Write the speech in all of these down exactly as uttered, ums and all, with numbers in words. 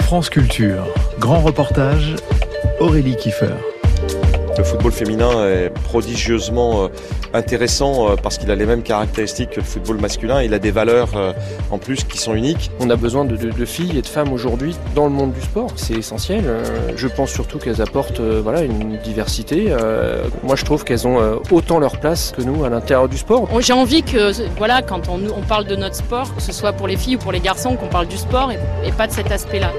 France Culture, grand reportage, Aurélie Kiefer. Le football féminin est prodigieusement intéressant parce qu'il a les mêmes caractéristiques que le football masculin. Il a des valeurs en plus qui sont uniques. On a besoin de, de, de filles et de femmes aujourd'hui dans le monde du sport. C'est essentiel. Je pense surtout qu'elles apportent voilà, une diversité. Moi, je trouve qu'elles ont autant leur place que nous à l'intérieur du sport. J'ai envie que, voilà, quand on, on parle de notre sport, que ce soit pour les filles ou pour les garçons, qu'on parle du sport et, et pas de cet aspect-là.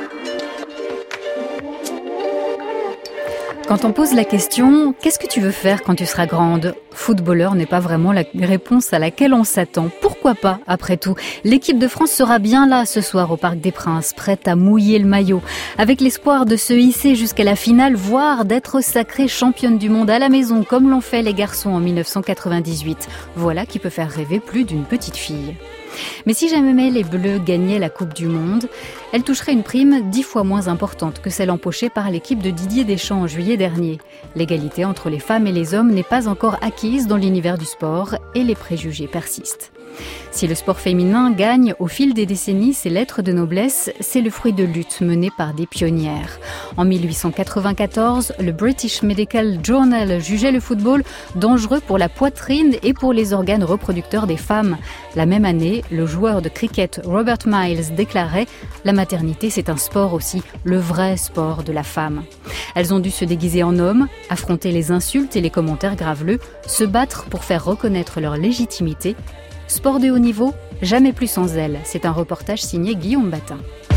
Quand on pose la question « Qu'est-ce que tu veux faire quand tu seras grande ?» Footballeur n'est pas vraiment la réponse à laquelle on s'attend. Pourquoi pas, après tout? L'équipe de France sera bien là ce soir au Parc des Princes, prête à mouiller le maillot, avec l'espoir de se hisser jusqu'à la finale, voire d'être sacrée championne du monde à la maison, comme l'ont fait les garçons en dix-neuf cent quatre-vingt-dix-huit. Voilà qui peut faire rêver plus d'une petite fille. Mais si jamais les Bleus gagnaient la Coupe du Monde, elle toucherait une prime dix fois moins importante que celle empochée par l'équipe de Didier Deschamps en juillet dernier. L'égalité entre les femmes et les hommes n'est pas encore acquise dans l'univers du sport et les préjugés persistent. Si le sport féminin gagne au fil des décennies ses lettres de noblesse, c'est le fruit de luttes menées par des pionnières. En mille huit cent quatre-vingt-quatorze, le British Medical Journal jugeait le football dangereux pour la poitrine et pour les organes reproducteurs des femmes. La même année, le joueur de cricket Robert Miles déclarait « La maternité, c'est un sport aussi, le vrai sport de la femme ». Elles ont dû se déguiser en hommes, affronter les insultes et les commentaires graveleux, se battre pour faire reconnaître leur légitimité. Sport de haut niveau, jamais plus sans elle. C'est un reportage signé Guillaume Batin.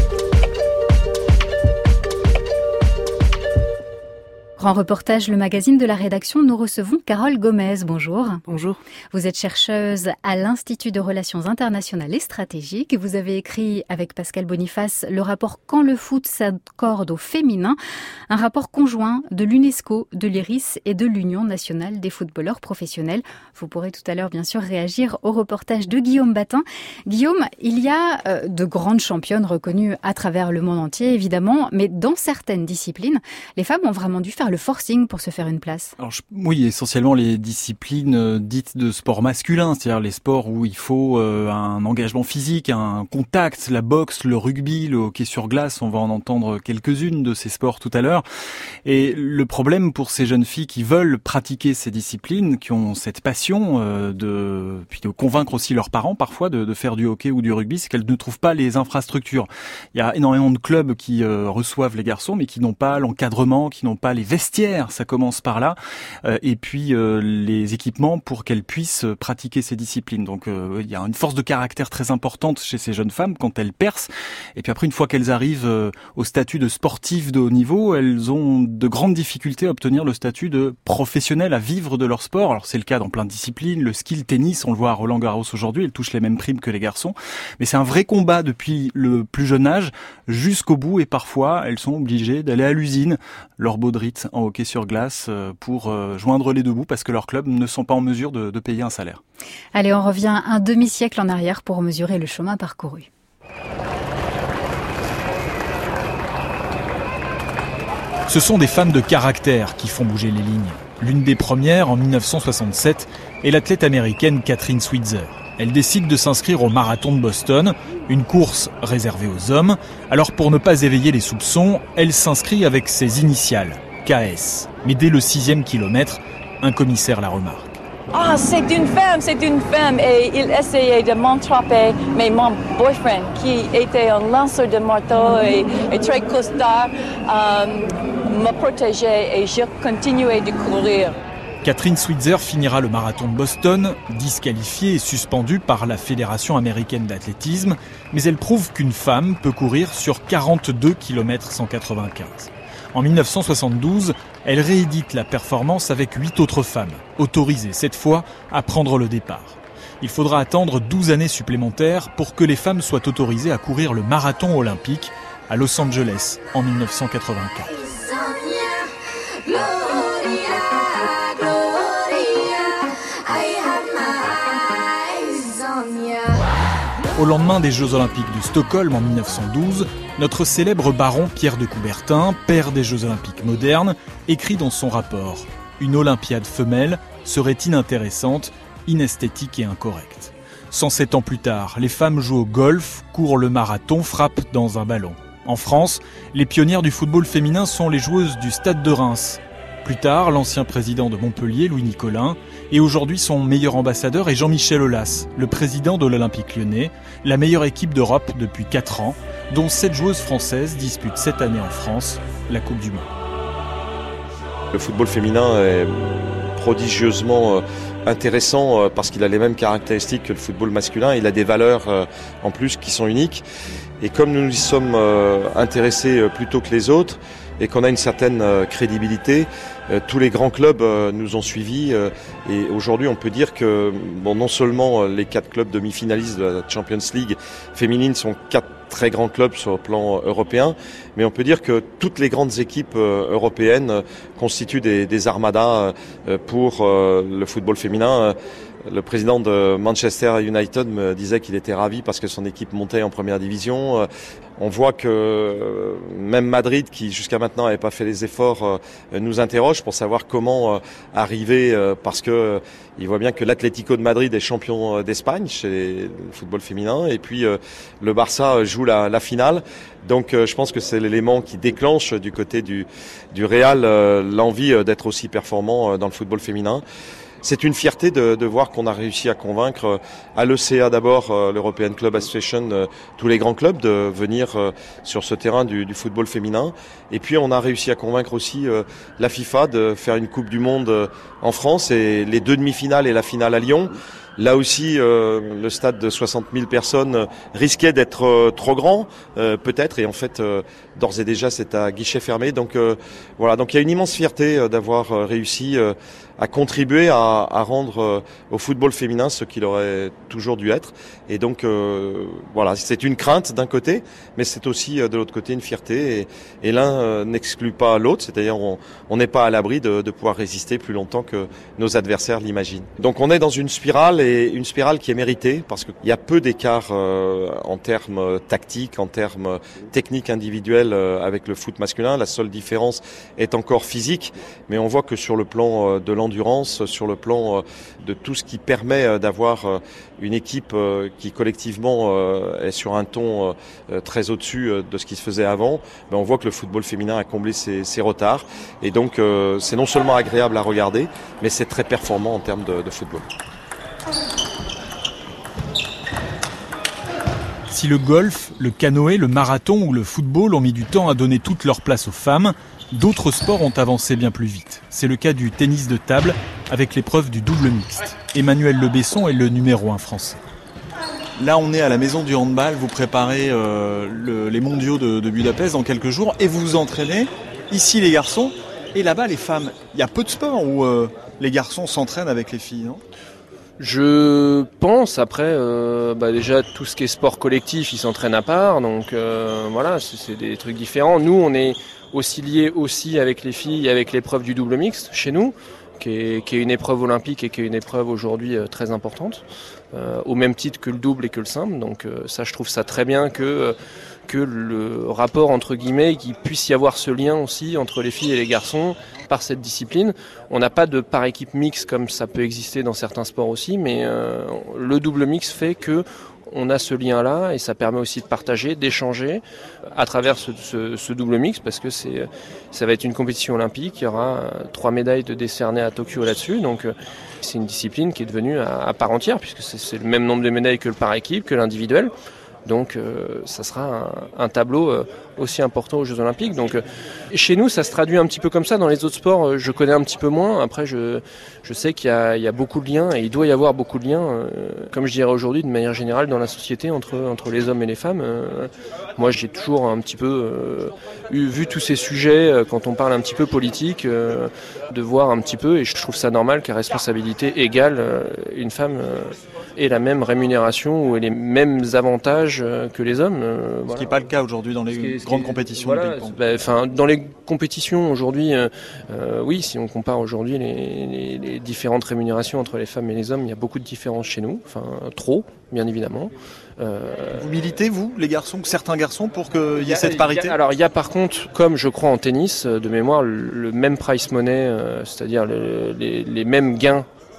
Grand reportage, le magazine de la rédaction, nous recevons Carole Gomez. Bonjour. Bonjour. Vous êtes chercheuse à l'Institut de Relations Internationales et Stratégiques. Vous avez écrit avec Pascal Boniface le rapport « Quand le foot s'accorde au féminin », un rapport conjoint de l'UNESCO, de l'I R I S et de l'Union nationale des footballeurs professionnels. Vous pourrez tout à l'heure bien sûr réagir au reportage de Guillaume Batin. Guillaume, il y a euh, de grandes championnes reconnues à travers le monde entier évidemment, mais dans certaines disciplines, les femmes ont vraiment dû faire le forcing pour se faire une place. Alors, je, oui, essentiellement les disciplines euh, dites de sport masculin, c'est-à-dire les sports où il faut euh, un engagement physique, un contact, la boxe, le rugby, le hockey sur glace, on va en entendre quelques-unes de ces sports tout à l'heure. Et le problème pour ces jeunes filles qui veulent pratiquer ces disciplines, qui ont cette passion euh, de, puis de convaincre aussi leurs parents parfois de, de faire du hockey ou du rugby, c'est qu'elles ne trouvent pas les infrastructures. Il y a énormément de clubs qui euh, reçoivent les garçons, mais qui n'ont pas l'encadrement, qui n'ont pas les vestiaires, ça commence par là, euh, et puis euh, les équipements pour qu'elles puissent pratiquer ces disciplines. Donc euh, il y a une force de caractère très importante chez ces jeunes femmes quand elles percent, et puis après une fois qu'elles arrivent euh, au statut de sportives de haut niveau, elles ont de grandes difficultés à obtenir le statut de professionnelles, à vivre de leur sport. Alors c'est le cas dans plein de disciplines, le ski, le tennis, on le voit à Roland-Garros aujourd'hui, elles touchent les mêmes primes que les garçons, mais c'est un vrai combat depuis le plus jeune âge jusqu'au bout, et parfois elles sont obligées d'aller à l'usine, leur baudrite en hockey sur glace, pour joindre les deux bouts parce que leurs clubs ne sont pas en mesure de, de payer un salaire. Allez, on revient un demi-siècle en arrière pour mesurer le chemin parcouru. Ce sont des femmes de caractère qui font bouger les lignes. L'une des premières, en dix-neuf cent soixante-sept, est l'athlète américaine Kathrine Switzer. Elle décide de s'inscrire au marathon de Boston, une course réservée aux hommes. Alors pour ne pas éveiller les soupçons, elle s'inscrit avec ses initiales, K S. Mais dès le sixième kilomètre, un commissaire la remarque. Ah, c'est une femme, c'est une femme. Et il essayait de m'entraper, mais mon boyfriend, qui était un lanceur de marteau et, et très costard, euh, me protégeait et je continuais de courir. Kathrine Switzer finira le marathon de Boston, disqualifiée et suspendue par la Fédération américaine d'athlétisme, mais elle prouve qu'une femme peut courir sur quarante-deux kilomètres cent quatre-vingt-quinze. En dix-neuf cent soixante-douze, elle réédite la performance avec huit autres femmes, autorisées cette fois à prendre le départ. Il faudra attendre douze années supplémentaires pour que les femmes soient autorisées à courir le marathon olympique à Los Angeles en dix-neuf cent quatre-vingt-quatre. Au lendemain des Jeux Olympiques de Stockholm en dix-neuf cent douze, notre célèbre baron Pierre de Coubertin, père des Jeux Olympiques modernes, écrit dans son rapport « Une Olympiade femelle serait inintéressante, inesthétique et incorrecte ». cent sept ans plus tard, les femmes jouent au golf, courent le marathon, frappent dans un ballon. En France, les pionnières du football féminin sont les joueuses du Stade de Reims. Plus tard, l'ancien président de Montpellier, Louis Nicolin, et aujourd'hui son meilleur ambassadeur est Jean-Michel Aulas, le président de l'Olympique Lyonnais, la meilleure équipe d'Europe depuis quatre ans, dont sept joueuses françaises disputent cette année en France la Coupe du Monde. Le football féminin est prodigieusement intéressant parce qu'il a les mêmes caractéristiques que le football masculin. Il a des valeurs en plus qui sont uniques. Et comme nous nous y sommes intéressés plus tôt que les autres et qu'on a une certaine crédibilité, tous les grands clubs nous ont suivis. Et aujourd'hui, on peut dire que bon, non seulement les quatre clubs demi-finalistes de la Champions League féminine sont quatre très grands clubs sur le plan européen, mais on peut dire que toutes les grandes équipes européennes constituent des, des armadas pour le football féminin. Le président de Manchester United me disait qu'il était ravi parce que son équipe montait en première division. On voit que même Madrid, qui jusqu'à maintenant n'avait pas fait les efforts, nous interroge pour savoir comment arriver, parce que il voit bien que l'Atlético de Madrid est champion d'Espagne chez le football féminin, et puis le Barça joue la, la finale. Donc je pense que c'est l'élément qui déclenche du côté du, du Real l'envie d'être aussi performant dans le football féminin. C'est une fierté de, de voir qu'on a réussi à convaincre à l'E C A d'abord, l'European Club Association, tous les grands clubs de venir sur ce terrain du, du football féminin. Et puis on a réussi à convaincre aussi la FIFA de faire une Coupe du Monde en France, et les deux demi-finales et la finale à Lyon. Là aussi, euh, le stade de soixante mille personnes risquait d'être euh, trop grand, euh, peut-être, et en fait, euh, d'ores et déjà, c'est à guichet fermé. Donc euh, voilà, donc il y a une immense fierté euh, d'avoir euh, réussi euh, à contribuer à, à rendre euh, au football féminin ce qu'il aurait toujours dû être. Et donc euh, voilà, c'est une crainte d'un côté, mais c'est aussi euh, de l'autre côté une fierté. Et, et l'un euh, n'exclut pas l'autre, c'est-à-dire on n'est pas à l'abri de, de pouvoir résister plus longtemps que nos adversaires l'imaginent. Donc on est dans une spirale, et une spirale qui est méritée, parce qu'il y a peu d'écart euh, en termes tactiques, en termes techniques individuels euh, avec le foot masculin. La seule différence est encore physique, mais on voit que sur le plan euh, de l'endurance, sur le plan euh, de tout ce qui permet euh, d'avoir euh, une équipe euh, qui collectivement euh, est sur un ton euh, très au-dessus euh, de ce qui se faisait avant, ben, on voit que le football féminin a comblé ses, ses retards, et donc euh, c'est non seulement agréable à regarder, mais c'est très performant en termes de, de football. Si le golf, le canoë, le marathon ou le football ont mis du temps à donner toute leur place aux femmes, d'autres sports ont avancé bien plus vite. C'est le cas du tennis de table avec l'épreuve du double mixte. Emmanuel Le Besson est le numéro un français. Là, on est à la maison du handball, vous préparez euh, le, les mondiaux de, de Budapest dans quelques jours et vous vous entraînez. Ici les garçons et là-bas les femmes. Il y a peu de sports où euh, les garçons s'entraînent avec les filles, non ? Je pense, après, euh, bah déjà tout ce qui est sport collectif, ils s'entraînent à part, donc euh, voilà, c'est, c'est des trucs différents. Nous, on est aussi liés aussi avec les filles, avec l'épreuve du double mixte chez nous, qui est, qui est une épreuve olympique et qui est une épreuve aujourd'hui euh, très importante, euh, au même titre que le double et que le simple. Donc euh, ça, je trouve ça très bien que euh, que le rapport entre guillemets, qu'il puisse y avoir ce lien aussi entre les filles et les garçons par cette discipline. On n'a pas de par équipe mixte comme ça peut exister dans certains sports aussi, mais euh, le double mix fait que on a ce lien-là, et ça permet aussi de partager, d'échanger à travers ce, ce, ce double mix, parce que c'est, ça va être une compétition olympique. Il y aura trois médailles de décernées à Tokyo là-dessus, donc c'est une discipline qui est devenue à, à part entière, puisque c'est, c'est le même nombre de médailles que le par équipe, que l'individuel. Donc euh, ça sera un, un tableau euh, aussi important aux Jeux Olympiques. Donc euh, chez nous, ça se traduit un petit peu comme ça. Dans les autres sports, euh, je connais un petit peu moins. Après, je, je sais qu'il y a, il y a beaucoup de liens, et il doit y avoir beaucoup de liens, euh, comme je dirais aujourd'hui, de manière générale, dans la société entre, entre les hommes et les femmes. Euh, moi, j'ai toujours un petit peu euh, eu, vu tous ces sujets, euh, quand on parle un petit peu politique, euh, de voir un petit peu, et je trouve ça normal qu'à responsabilité égale, euh, une femme euh, ait la même rémunération ou ait les mêmes avantages que les hommes. Euh, ce voilà. qui n'est pas le cas aujourd'hui dans les qui est, grandes qui est, compétitions. Voilà, bah, enfin, dans les compétitions aujourd'hui, euh, euh, oui, si on compare aujourd'hui les, les, les différentes rémunérations entre les femmes et les hommes, il y a beaucoup de différences chez nous, enfin trop, bien évidemment. Euh... Vous militez, vous, les garçons, certains garçons, pour qu'il y ait cette parité ? y a, Alors, il y a par contre, comme je crois en tennis, de mémoire, le, le même price money, euh, c'est-à-dire le, les, les mêmes gains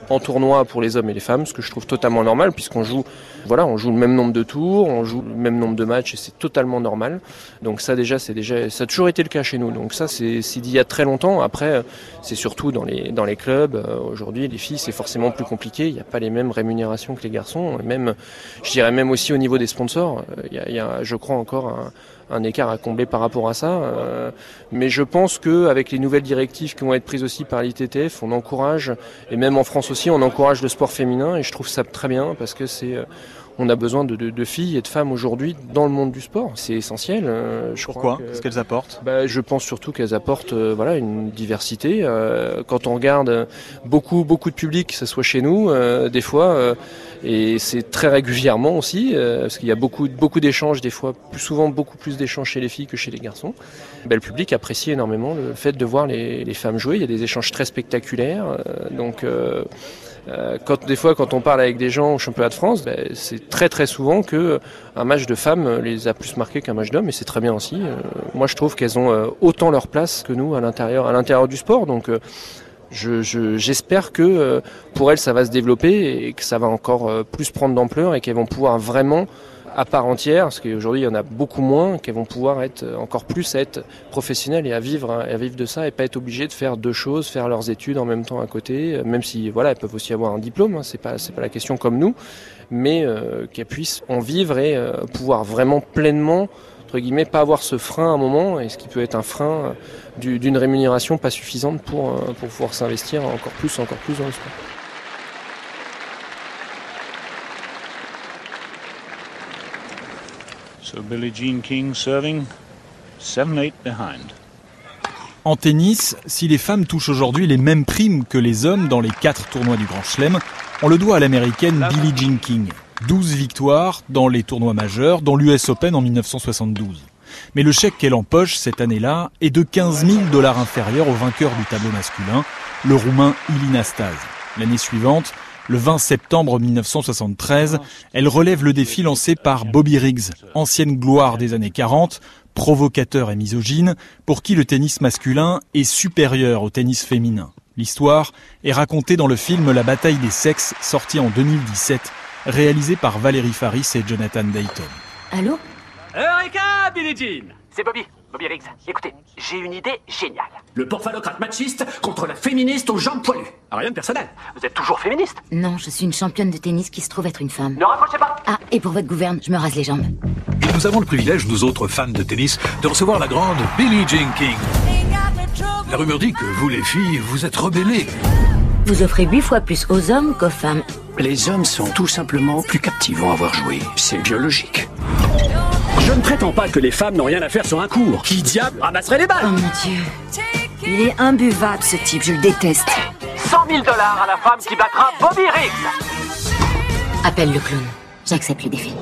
en tournoi pour les hommes et les femmes, ce que je trouve totalement normal puisqu'on joue, voilà, on joue le même nombre de tours, on joue le même nombre de matchs et c'est totalement normal. Donc ça déjà, c'est déjà, ça a toujours été le cas chez nous. Donc ça, c'est, c'est d'il y a très longtemps. Après, c'est surtout dans les dans les clubs. Aujourd'hui, les filles, c'est forcément plus compliqué. Il n'y a pas les mêmes rémunérations que les garçons. Même, je dirais même aussi au niveau des sponsors, il y a, il y a je crois encore un un écart à combler par rapport à ça. Euh, mais je pense qu'avec les nouvelles directives qui vont être prises aussi par l'I T T F, on encourage, et même en France aussi, on encourage le sport féminin et je trouve ça très bien parce que c'est... On a besoin de, de, de filles et de femmes aujourd'hui dans le monde du sport. C'est essentiel. Euh, je Pourquoi ? crois que, Qu'est-ce qu'elles apportent ? bah, Je pense surtout qu'elles apportent euh, voilà, une diversité. Euh, quand on regarde beaucoup, beaucoup de public, que ce soit chez nous, euh, des fois, euh, et c'est très régulièrement aussi, euh, parce qu'il y a beaucoup, beaucoup d'échanges, des fois, plus souvent beaucoup plus d'échanges chez les filles que chez les garçons. Bah, le public apprécie énormément le fait de voir les, les femmes jouer. Il y a des échanges très spectaculaires. Euh, donc... Euh, Euh, quand, des fois, quand on parle avec des gens au championnat de France, ben, c'est très très souvent que un match de femmes les a plus marqués qu'un match d'hommes, et c'est très bien aussi. Euh, moi, je trouve qu'elles ont euh, autant leur place que nous à l'intérieur, à l'intérieur du sport. Donc, euh, je, je, j'espère que euh, pour elles, ça va se développer et que ça va encore euh, plus prendre d'ampleur et qu'elles vont pouvoir vraiment à part entière, parce qu'aujourd'hui il y en a beaucoup moins, qu'elles vont pouvoir être encore plus à être professionnelles et à vivre, hein, et à vivre de ça et pas être obligées de faire deux choses, faire leurs études en même temps à côté, même si voilà elles peuvent aussi avoir un diplôme, hein, c'est pas c'est pas la question comme nous, mais euh, qu'elles puissent en vivre et euh, pouvoir vraiment pleinement entre guillemets pas avoir ce frein à un moment, et ce qui peut être un frein euh, du, d'une rémunération pas suffisante pour euh, pour pouvoir s'investir encore plus encore plus dans le sport. So Billie Jean King serving, seven eight behind. En tennis, si les femmes touchent aujourd'hui les mêmes primes que les hommes dans les quatre tournois du Grand Chelem, on le doit à l'américaine Billie Jean King. douze victoires dans les tournois majeurs, dont l'U S Open en dix-neuf cent soixante-douze. Mais le chèque qu'elle empoche cette année-là est de quinze mille dollars inférieur au vainqueur du tableau masculin, le Roumain Ilie Nastase. L'année suivante, le vingt septembre dix-neuf cent soixante-treize, elle relève le défi lancé par Bobby Riggs, ancienne gloire des années quarante, provocateur et misogyne, pour qui le tennis masculin est supérieur au tennis féminin. L'histoire est racontée dans le film La bataille des sexes, sorti en deux mille dix-sept, réalisé par Valérie Faris et Jonathan Dayton. Allô ? Eureka, Billie Jean! C'est Bobby, Bobby Riggs. Écoutez, j'ai une idée géniale. Le porphalocrate machiste contre la féministe aux jambes poilues. Ah, rien de personnel. Vous êtes toujours féministe? Non, je suis une championne de tennis qui se trouve être une femme. Ne raccrochez pas! Ah, et pour votre gouverne, je me rase les jambes. Et nous avons le privilège, nous autres fans de tennis, de recevoir la grande Billie Jean King. La rumeur dit que vous, les filles, vous êtes rebellées. Vous offrez huit fois plus aux hommes qu'aux femmes. Les hommes sont tout simplement plus captivants à voir jouer. C'est biologique. Je ne prétends pas que les femmes n'ont rien à faire sur un court. Qui diable ramasserait les balles? Oh mon Dieu. Il est imbuvable ce type, je le déteste. cent mille dollars à la femme qui battra Bobby Riggs. Appelle le clown. J'accepte le défi.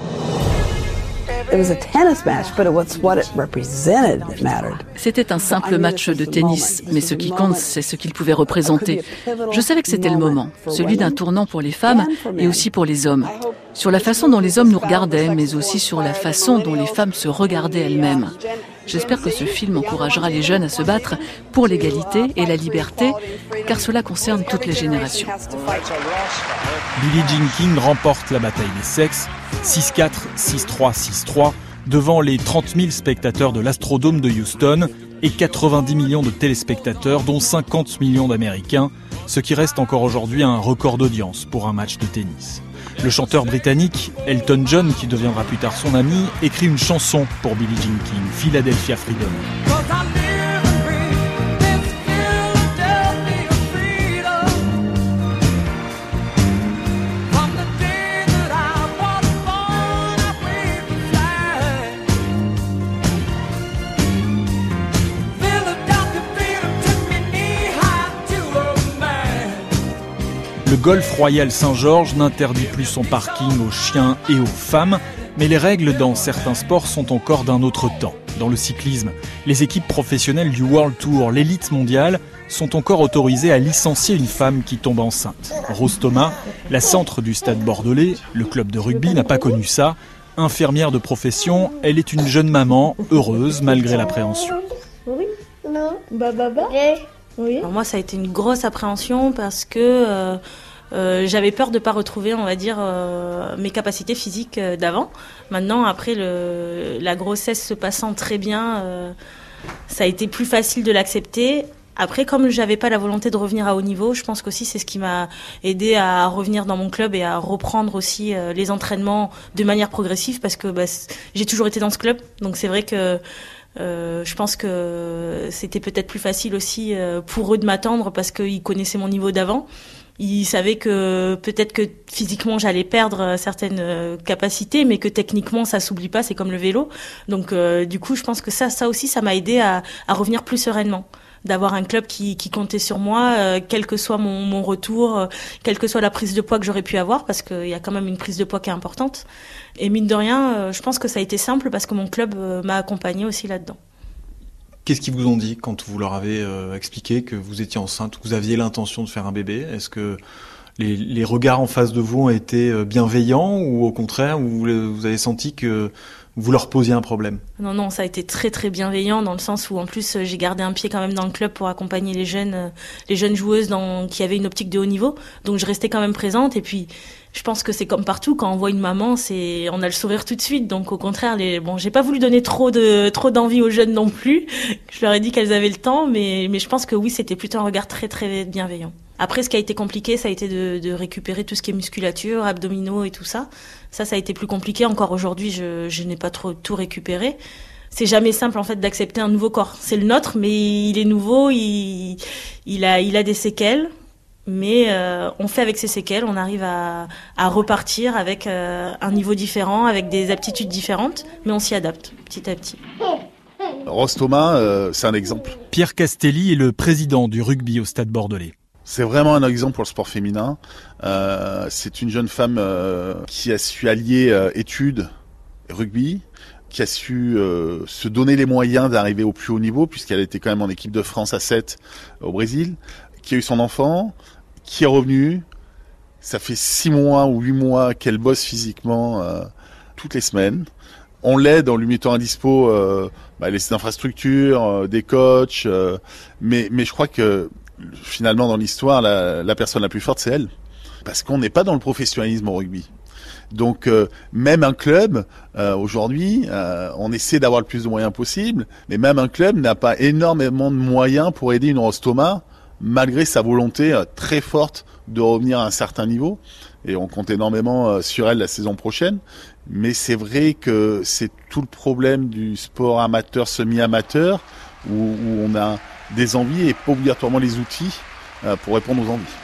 C'était un simple match de tennis, mais ce qui compte, c'est ce qu'il pouvait représenter. Je savais que c'était le moment, celui d'un tournant pour les femmes et aussi pour les hommes. Sur la façon dont les hommes nous regardaient, mais aussi sur la façon dont les femmes se regardaient elles-mêmes. J'espère que ce film encouragera les jeunes à se battre pour l'égalité et la liberté, car cela concerne toutes les générations. Billie Jean King remporte la bataille des sexes, six quatre, six trois, six trois, devant les trente mille spectateurs de l'Astrodome de Houston et quatre-vingt-dix millions de téléspectateurs, dont cinquante millions d'Américains, ce qui reste encore aujourd'hui un record d'audience pour un match de tennis. Le chanteur britannique Elton John, qui deviendra plus tard son ami, écrit une chanson pour Billie Jean King, Philadelphia Freedom. Le golf Royal Saint-Georges n'interdit plus son parking aux chiens et aux femmes, mais les règles dans certains sports sont encore d'un autre temps. Dans le cyclisme, les équipes professionnelles du World Tour, l'élite mondiale, sont encore autorisées à licencier une femme qui tombe enceinte. Rose Thomas, la centre du Stade Bordelais, le club de rugby, n'a pas connu ça. Infirmière de profession, elle est une jeune maman, heureuse malgré l'appréhension. Oui, non, bah, bah, bah. Oui. Pour moi, ça a été une grosse appréhension parce que euh, Euh, j'avais peur de pas retrouver, on va dire, euh, mes capacités physiques euh, d'avant. Maintenant, après le, la grossesse se passant très bien, euh, ça a été plus facile de l'accepter. Après, comme j'avais pas la volonté de revenir à haut niveau, je pense qu'aussi c'est ce qui m'a aidé à revenir dans mon club et à reprendre aussi euh, les entraînements de manière progressive, parce que bah, j'ai toujours été dans ce club. Donc c'est vrai que euh, je pense que c'était peut-être plus facile aussi euh, pour eux de m'attendre, parce qu'ils connaissaient mon niveau d'avant. Ils savaient que peut-être que physiquement j'allais perdre certaines capacités, mais que techniquement ça s'oublie pas, c'est comme le vélo. Donc euh, du coup, je pense que ça, ça aussi, ça m'a aidé à, à revenir plus sereinement, d'avoir un club qui, qui comptait sur moi, euh, quel que soit mon, mon retour, euh, quelle que soit la prise de poids que j'aurais pu avoir, parce qu'il y a quand même une prise de poids qui est importante. Et mine de rien, euh, je pense que ça a été simple parce que mon club euh, m'a accompagné aussi là-dedans. Qu'est-ce qu'ils vous ont dit quand vous leur avez euh, expliqué que vous étiez enceinte, que vous aviez l'intention de faire un bébé? Est-ce que les, les regards en face de vous ont été bienveillants, ou au contraire, vous, vous avez senti que vous leur posiez un problème? Non, non, ça a été très très bienveillant, dans le sens où en plus j'ai gardé un pied quand même dans le club pour accompagner les jeunes, les jeunes joueuses dans, qui avaient une optique de haut niveau. Donc je restais quand même présente, et puis je pense que c'est comme partout, quand on voit une maman, c'est, on a le sourire tout de suite. Donc au contraire, les, bon, j'ai pas voulu donner trop de, trop d'envie aux jeunes non plus. Je leur ai dit qu'elles avaient le temps, mais, mais je pense que oui, c'était plutôt un regard très très bienveillant. Après, ce qui a été compliqué, ça a été de, de récupérer tout ce qui est musculature, abdominaux et tout ça. Ça, ça a été plus compliqué. Encore aujourd'hui, je, je n'ai pas trop tout récupéré. C'est jamais simple, en fait, d'accepter un nouveau corps. C'est le nôtre, mais il est nouveau, il, il a, il a des séquelles. Mais euh, on fait avec ces séquelles, on arrive à, à repartir avec euh, un niveau différent, avec des aptitudes différentes, mais on s'y adapte petit à petit. Rose Thomas, euh, c'est un exemple. Pierre Castelli est le président du rugby au Stade Bordelais. C'est vraiment un exemple pour le sport féminin. Euh, c'est une jeune femme euh, qui a su allier euh, études et rugby, qui a su euh, se donner les moyens d'arriver au plus haut niveau, puisqu'elle était quand même en équipe de France à sept au Brésil, qui a eu son enfant, qui est revenu. Ça fait six mois ou huit mois qu'elle bosse physiquement euh, toutes les semaines. On l'aide en lui mettant à dispo euh, bah, les infrastructures, euh, des coachs, euh, mais, mais je crois que finalement dans l'histoire, la, la personne la plus forte, c'est elle. Parce qu'on n'est pas dans le professionnalisme au rugby. Donc euh, même un club, euh, aujourd'hui, euh, on essaie d'avoir le plus de moyens possible, mais même un club n'a pas énormément de moyens pour aider une Rose Thomas, malgré sa volonté euh, très forte de revenir à un certain niveau. Et on compte énormément euh, sur elle la saison prochaine. Mais c'est vrai que c'est tout le problème du sport amateur, semi-amateur, où, où on a des envies et pas obligatoirement les outils euh, pour répondre aux envies.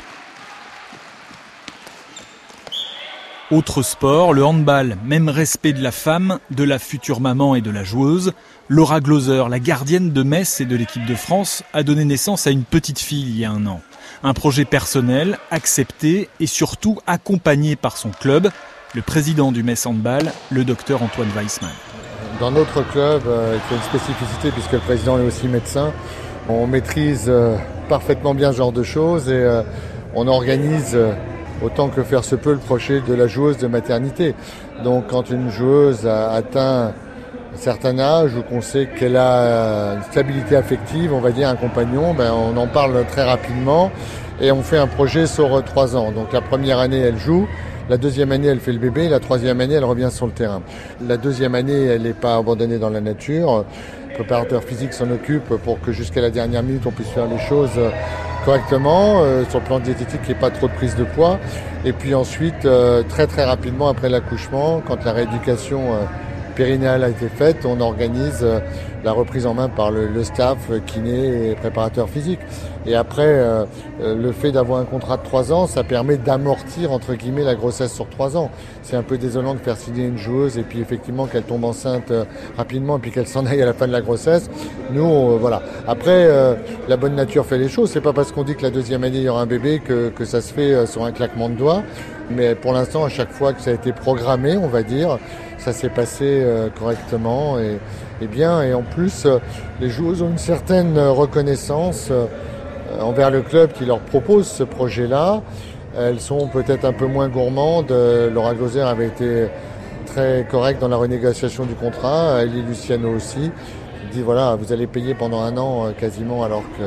Autre sport, le handball, même respect de la femme, de la future maman et de la joueuse. Laura Glauser, la gardienne de Metz et de l'équipe de France, a donné naissance à une petite fille il y a un an. Un projet personnel, accepté et surtout accompagné par son club, le président du Metz Handball, le docteur Antoine Weissmann. Dans notre club, euh, il y a une spécificité puisque le président est aussi médecin. On maîtrise euh, parfaitement bien ce genre de choses et euh, on organise euh, autant que faire se peut le projet de la joueuse de maternité. Donc quand une joueuse a atteint un certain âge ou qu'on sait qu'elle a une stabilité affective, on va dire un compagnon, ben on en parle très rapidement et on fait un projet sur trois ans. Donc la première année, elle joue. La deuxième année, elle fait le bébé. La troisième année, elle revient sur le terrain. La deuxième année, elle n'est pas abandonnée dans la nature. Le préparateur physique s'en occupe pour que jusqu'à la dernière minute, on puisse faire les choses correctement. Euh, sur le plan diététique, il n'y ait pas trop de prise de poids. Et puis ensuite, euh, très très rapidement après l'accouchement, quand la rééducation euh, périnéale a été faite, on organise euh, la reprise en main par le, le staff, kiné et préparateur physique. Et après, euh, le fait d'avoir un contrat de trois ans, ça permet d'amortir, entre guillemets, la grossesse sur trois ans. C'est un peu désolant de faire signer une joueuse et puis effectivement qu'elle tombe enceinte euh, rapidement et puis qu'elle s'en aille à la fin de la grossesse. Nous, on, euh, voilà. Après, euh, la bonne nature fait les choses. C'est pas parce qu'on dit que la deuxième année, il y aura un bébé que, que ça se fait euh, sur un claquement de doigts. Mais pour l'instant, à chaque fois que ça a été programmé, on va dire, ça s'est passé euh, correctement et, et bien. Et en plus, euh, les joueuses ont une certaine reconnaissance euh, envers le club qui leur propose ce projet-là. Elles sont peut-être un peu moins gourmandes. Laura Glauser avait été très correcte dans la renégociation du contrat. Elie Luciano aussi. Il dit voilà, vous allez payer pendant un an quasiment alors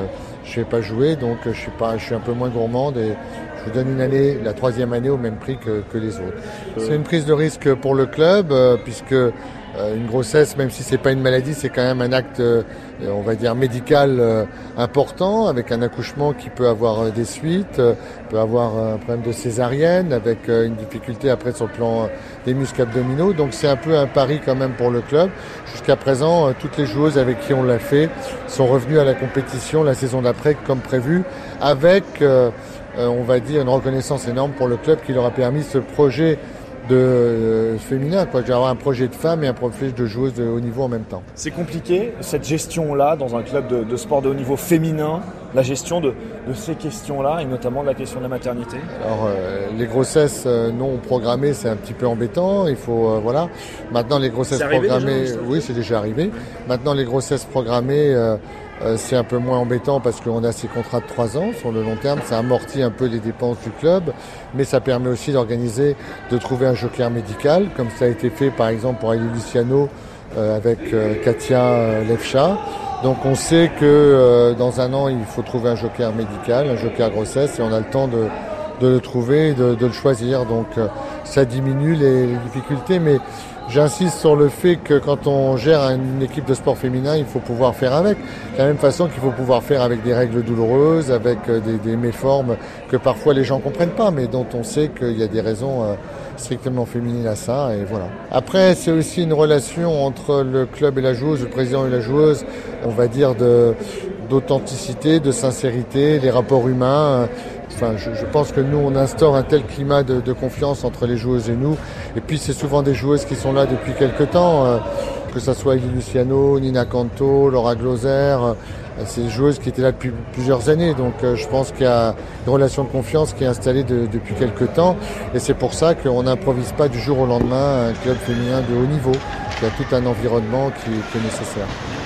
je ne vais pas jouer, donc je suis, pas, je suis un peu moins gourmande et je vous donne une année, la troisième année au même prix que, que les autres. C'est une prise de risque pour le club, euh, puisque euh, une grossesse, même si c'est pas une maladie, c'est quand même un acte, euh, on va dire, médical euh, important, avec un accouchement qui peut avoir euh, des suites, euh, peut avoir un problème de césarienne, avec euh, une difficulté après sur le plan euh, des muscles abdominaux. Donc c'est un peu un pari quand même pour le club. Jusqu'à présent, euh, toutes les joueuses avec qui on l'a fait sont revenues à la compétition la saison d'après comme prévu, avec... Euh, Euh, on va dire une reconnaissance énorme pour le club qui leur a permis ce projet de euh, féminin, quoi, d'avoir un projet de femme et un projet de joueuse de haut niveau en même temps. C'est compliqué, cette gestion-là, dans un club de, de sport de haut niveau féminin, la gestion de, de ces questions-là, et notamment de la question de la maternité. Alors, euh, les grossesses euh, non programmées, c'est un petit peu embêtant, il faut, euh, voilà. Maintenant, les grossesses programmées, déjà, oui, c'est déjà arrivé. Maintenant, les grossesses programmées, euh, Euh, c'est un peu moins embêtant parce qu'on a ces contrats de trois ans sur le long terme, ça amortit un peu les dépenses du club, mais ça permet aussi d'organiser, de trouver un joker médical, comme ça a été fait par exemple pour Aïli Luciano euh, avec euh, Katia euh, Lefcha. Donc on sait que euh, dans un an il faut trouver un joker médical, un joker grossesse, et on a le temps de, de le trouver, de, de le choisir. Donc euh, ça diminue les, les difficultés, mais j'insiste sur le fait que quand on gère une équipe de sport féminin, il faut pouvoir faire avec. De la même façon qu'il faut pouvoir faire avec des règles douloureuses, avec des, des méformes que parfois les gens ne comprennent pas, mais dont on sait qu'il y a des raisons euh, strictement féminines à ça, et voilà. Après, c'est aussi une relation entre le club et la joueuse, le président et la joueuse, on va dire de, d'authenticité, de sincérité, les rapports humains. Enfin, je, je pense que nous, on instaure un tel climat de, de confiance entre les joueuses et nous. Et puis, c'est souvent des joueuses qui sont là depuis quelques temps, euh, que ce soit Aïli Luciano, Nina Canto, Laura Gloser. Euh, c'est des joueuses qui étaient là depuis plusieurs années. Donc, euh, je pense qu'il y a une relation de confiance qui est installée de, depuis quelques temps. Et c'est pour ça qu'on n'improvise pas du jour au lendemain un club féminin de haut niveau. Il y a tout un environnement qui, qui est nécessaire.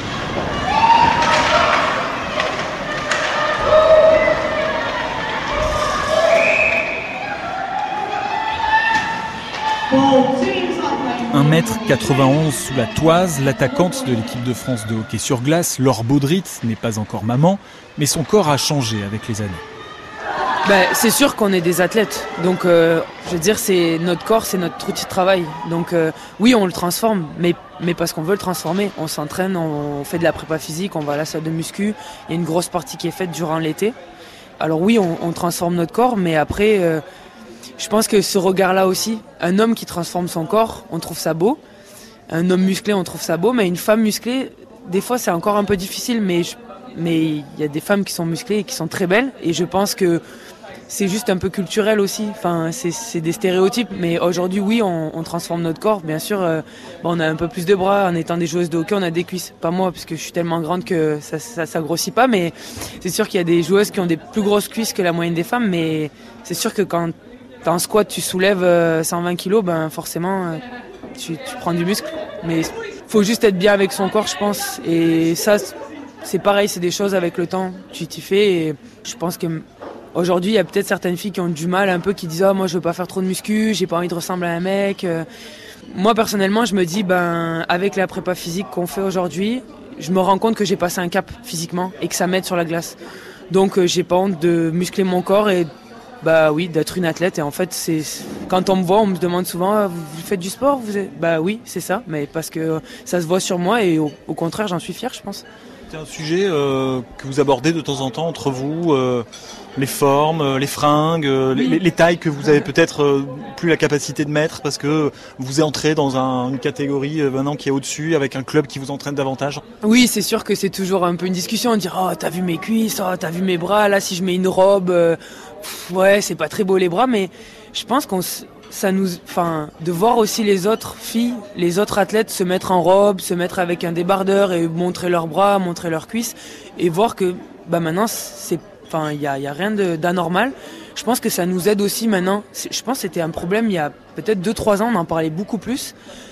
un mètre quatre-vingt-onze sous la toise, l'attaquante de l'équipe de France de hockey sur glace, Laure Baudrit, n'est pas encore maman, mais son corps a changé avec les années. Ben, c'est sûr qu'on est des athlètes, donc euh, je veux dire, c'est notre corps, c'est notre outil de travail. Donc euh, oui, on le transforme, mais, mais parce qu'on veut le transformer. On s'entraîne, on fait de la prépa physique, on va à la salle de muscu, il y a une grosse partie qui est faite durant l'été. Alors oui, on, on transforme notre corps, mais après... Euh, Je pense que ce regard-là aussi, un homme qui transforme son corps, on trouve ça beau. Un homme musclé, on trouve ça beau. Mais une femme musclée, des fois, c'est encore un peu difficile. Mais je, mais il y a des femmes qui sont musclées et qui sont très belles. Et je pense que c'est juste un peu culturel aussi. Enfin, c'est, c'est des stéréotypes. Mais aujourd'hui, oui, on, on transforme notre corps. Bien sûr, euh, bon, on a un peu plus de bras. En étant des joueuses de hockey, on a des cuisses. Pas moi, parce que je suis tellement grande que ça, ça, ça grossit pas. Mais c'est sûr qu'il y a des joueuses qui ont des plus grosses cuisses que la moyenne des femmes. Mais c'est sûr que quand en squat, tu soulèves cent vingt kilos, ben forcément, tu, tu prends du muscle. Mais il faut juste être bien avec son corps, je pense. Et ça, c'est pareil, c'est des choses avec le temps. Tu t'y fais. Et je pense que aujourd'hui, il y a peut-être certaines filles qui ont du mal un peu, qui disent « Ah, oh, moi, je veux pas faire trop de muscu, j'ai pas envie de ressembler à un mec. » Moi, personnellement, je me dis, ben, avec la prépa physique qu'on fait aujourd'hui, je me rends compte que j'ai passé un cap physiquement et que ça m'aide sur la glace. Donc, j'ai pas honte de muscler mon corps et bah oui, d'être une athlète. Et en fait, c'est quand on me voit, on me demande souvent, vous faites du sport, vous êtes... Bah oui, c'est ça, mais parce que ça se voit sur moi et au, au contraire, j'en suis fier, je pense. C'est un sujet euh, que vous abordez de temps en temps entre vous, euh, les formes, euh, les fringues, euh, oui. les, les tailles que vous avez peut-être euh, plus la capacité de mettre parce que vous entrez dans un, une catégorie euh, maintenant qui est au-dessus avec un club qui vous entraîne davantage. Oui, c'est sûr que c'est toujours un peu une discussion, on dit oh t'as vu mes cuisses, oh t'as vu mes bras, là si je mets une robe, euh, pff, ouais c'est pas très beau les bras, mais je pense qu'on ça nous, enfin, de voir aussi les autres filles, les autres athlètes se mettre en robe, se mettre avec un débardeur et montrer leurs bras, montrer leurs cuisses, et voir que, bah maintenant, c'est, enfin, il y a, y a rien de, d'anormal. Je pense que ça nous aide aussi maintenant. Je pense que c'était un problème il y a peut-être deux trois ans, on en parlait beaucoup plus,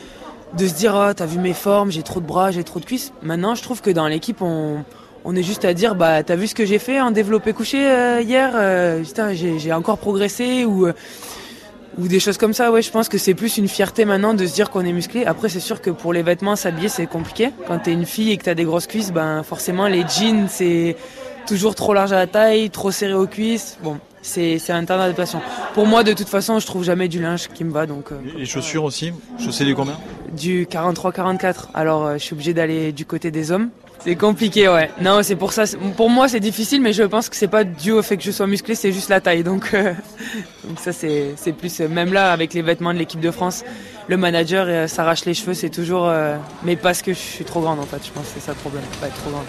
de se dire, oh, t'as vu mes formes, j'ai trop de bras, j'ai trop de cuisses. Maintenant, je trouve que dans l'équipe, on On est juste à dire, bah, t'as vu ce que j'ai fait en développé couché euh, hier, euh, putain, j'ai, j'ai encore progressé, ou, euh, ou des choses comme ça. Ouais, je pense que c'est plus une fierté maintenant de se dire qu'on est musclé. Après, c'est sûr que pour les vêtements, s'habiller, c'est compliqué. Quand t'es une fille et que t'as des grosses cuisses, ben, forcément, les jeans, c'est, toujours trop large à la taille, trop serré aux cuisses. Bon, c'est, c'est un temps d'adaptation. Pour moi, de toute façon, je trouve jamais du linge qui me va. Donc, euh, les chaussures aussi, chaussées du combien? Du quarante-trois quarante-quatre. Alors, euh, je suis obligé d'aller du côté des hommes. C'est compliqué, ouais. Non, c'est pour ça. C'est, pour moi, c'est difficile, mais je pense que c'est pas dû au fait que je sois musclé, c'est juste la taille. Donc, euh, donc ça, c'est, c'est plus. Euh, même là, avec les vêtements de l'équipe de France, le manager euh, s'arrache les cheveux, c'est toujours. Euh, mais parce que je suis trop grande, en fait. Je pense que c'est ça le problème, pas être trop grande.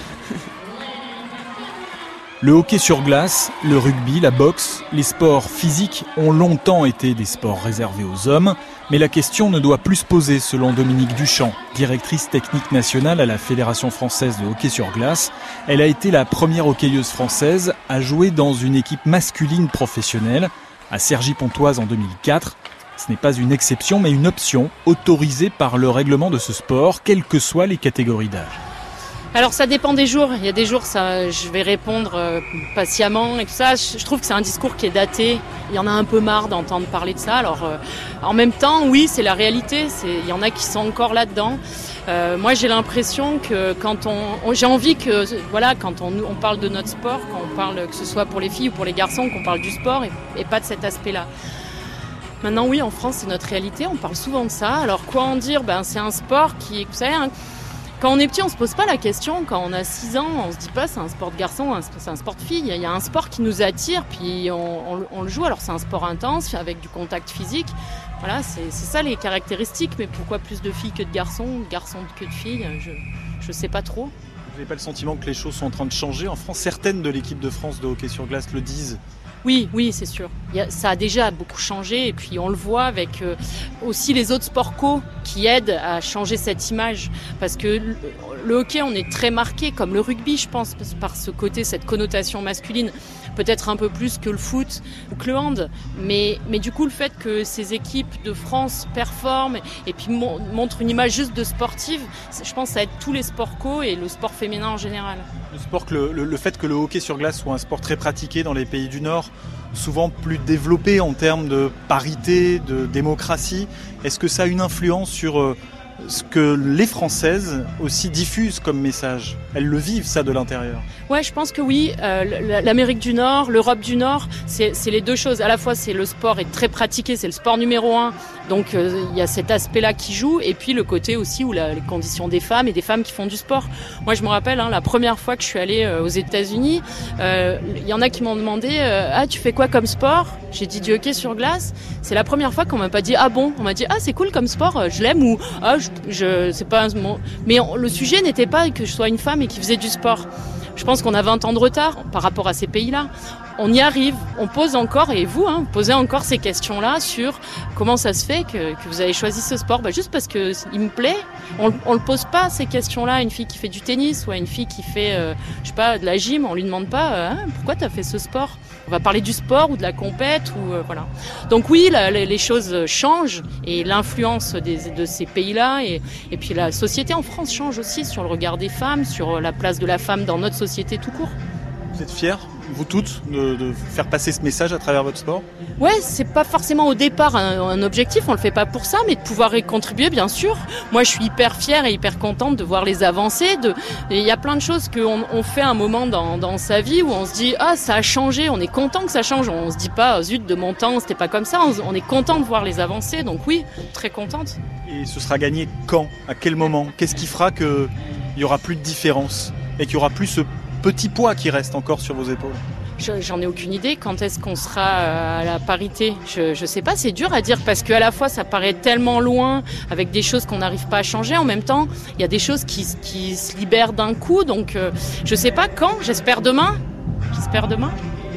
Le hockey sur glace, le rugby, la boxe, les sports physiques ont longtemps été des sports réservés aux hommes, mais la question ne doit plus se poser selon Dominique Duchamp, directrice technique nationale à la Fédération française de hockey sur glace. Elle a été la première hockeyeuse française à jouer dans une équipe masculine professionnelle, à Cergy-Pontoise en deux mille quatre. Ce n'est pas une exception, mais une option autorisée par le règlement de ce sport, quelles que soient les catégories d'âge. Alors ça dépend des jours, il y a des jours ça, je vais répondre euh, patiemment et tout ça, je, je trouve que c'est un discours qui est daté, il y en a un peu marre d'entendre parler de ça, alors euh, en même temps oui c'est la réalité, c'est, il y en a qui sont encore là-dedans. Euh, moi j'ai l'impression que quand on, on j'ai envie que voilà quand on, on parle de notre sport, quand on parle que ce soit pour les filles ou pour les garçons, qu'on parle du sport et, et pas de cet aspect-là. Maintenant oui en France c'est notre réalité, on parle souvent de ça, alors quoi en dire, ben c'est un sport qui, vous savez, hein, quand on est petit, on se pose pas la question. Quand on a six ans, on se dit pas c'est un sport de garçon, c'est un sport de fille. Il y a un sport qui nous attire, puis on, on, on le joue. Alors c'est un sport intense, avec du contact physique. Voilà, c'est, c'est ça les caractéristiques. Mais pourquoi plus de filles que de garçons, de garçons que de filles? Je je sais pas trop. Vous n'avez pas le sentiment que les choses sont en train de changer en France? Certaines de l'équipe de France de hockey sur glace le disent. Oui, oui, c'est sûr. Il y a, ça a déjà beaucoup changé et puis on le voit avec euh, aussi les autres sports co qui aident à changer cette image. Parce que le, le hockey, on est très marqué, comme le rugby, je pense, par ce côté, cette connotation masculine. Peut-être un peu plus que le foot ou que le hand. Mais, mais du coup, le fait que ces équipes de France performent et puis mon, montrent une image juste de sportive, je pense que ça aide tous les sports co et le sport féminin en général. Le, sport que le, le, le fait que le hockey sur glace soit un sport très pratiqué dans les pays du Nord, souvent plus développé en termes de parité, de démocratie, est-ce que ça a une influence sur euh, ce que les Françaises aussi diffusent comme message? Elles le vivent ça de l'intérieur? Ouais, je pense que oui. Euh, L'Amérique du Nord, l'Europe du Nord, c'est, c'est les deux choses. À la fois, c'est le sport est très pratiqué, c'est le sport numéro un. Donc, euh, il y a cet aspect-là qui joue. Et puis, le côté aussi où la, les conditions des femmes et des femmes qui font du sport. Moi, je me rappelle, hein, la première fois que je suis allée euh, aux États-Unis, euh, il y en a qui m'ont demandé euh, « Ah, tu fais quoi comme sport ?» J'ai dit du hockey sur glace. C'est la première fois qu'on m'a pas dit « Ah bon ?» On m'a dit « Ah, c'est cool comme sport, je l'aime » ou « Ah, je, je c'est pas un... » Mais on, le sujet n'était pas que je sois une femme et qui faisait du sport. Je pense qu'on a vingt ans de retard par rapport à ces pays-là. On y arrive, on pose encore, et vous, hein, vous posez encore ces questions-là sur comment ça se fait que, que vous avez choisi ce sport. Bah, juste parce que il me plaît. On ne le pose pas, ces questions-là, à une fille qui fait du tennis ou à une fille qui fait, euh, je sais pas, de la gym. On lui demande pas euh, hein, pourquoi tu as fait ce sport. On va parler du sport ou de la compète ou euh, voilà. Donc oui, la, les choses changent et l'influence des, de ces pays-là et, et puis la société en France change aussi sur le regard des femmes, sur la place de la femme dans notre société tout court. Vous êtes fiers, vous toutes, de, de faire passer ce message à travers votre sport? Ouais, c'est pas forcément au départ un, un objectif, on le fait pas pour ça, mais de pouvoir y contribuer, bien sûr. Moi, je suis hyper fière et hyper contente de voir les avancées. De... Il y a plein de choses qu'on on fait à un moment dans, dans sa vie où on se dit « Ah, ça a changé », on est content que ça change. On se dit pas « Zut, de mon temps, c'était pas comme ça ». On, on est content de voir les avancées, donc oui, très contente. Et ce sera gagné quand? À quel moment? Qu'est-ce qui fera qu'il y aura plus de différence et qu'il y aura plus ce petit poids qui reste encore sur vos épaules? Je, j'en ai aucune idée. Quand est-ce qu'on sera à la parité? Je, je sais pas, c'est dur à dire parce qu'à la fois ça paraît tellement loin avec des choses qu'on n'arrive pas à changer. En même temps, il y a des choses qui, qui se libèrent d'un coup. Donc euh, je sais pas quand, j'espère demain. J'espère demain.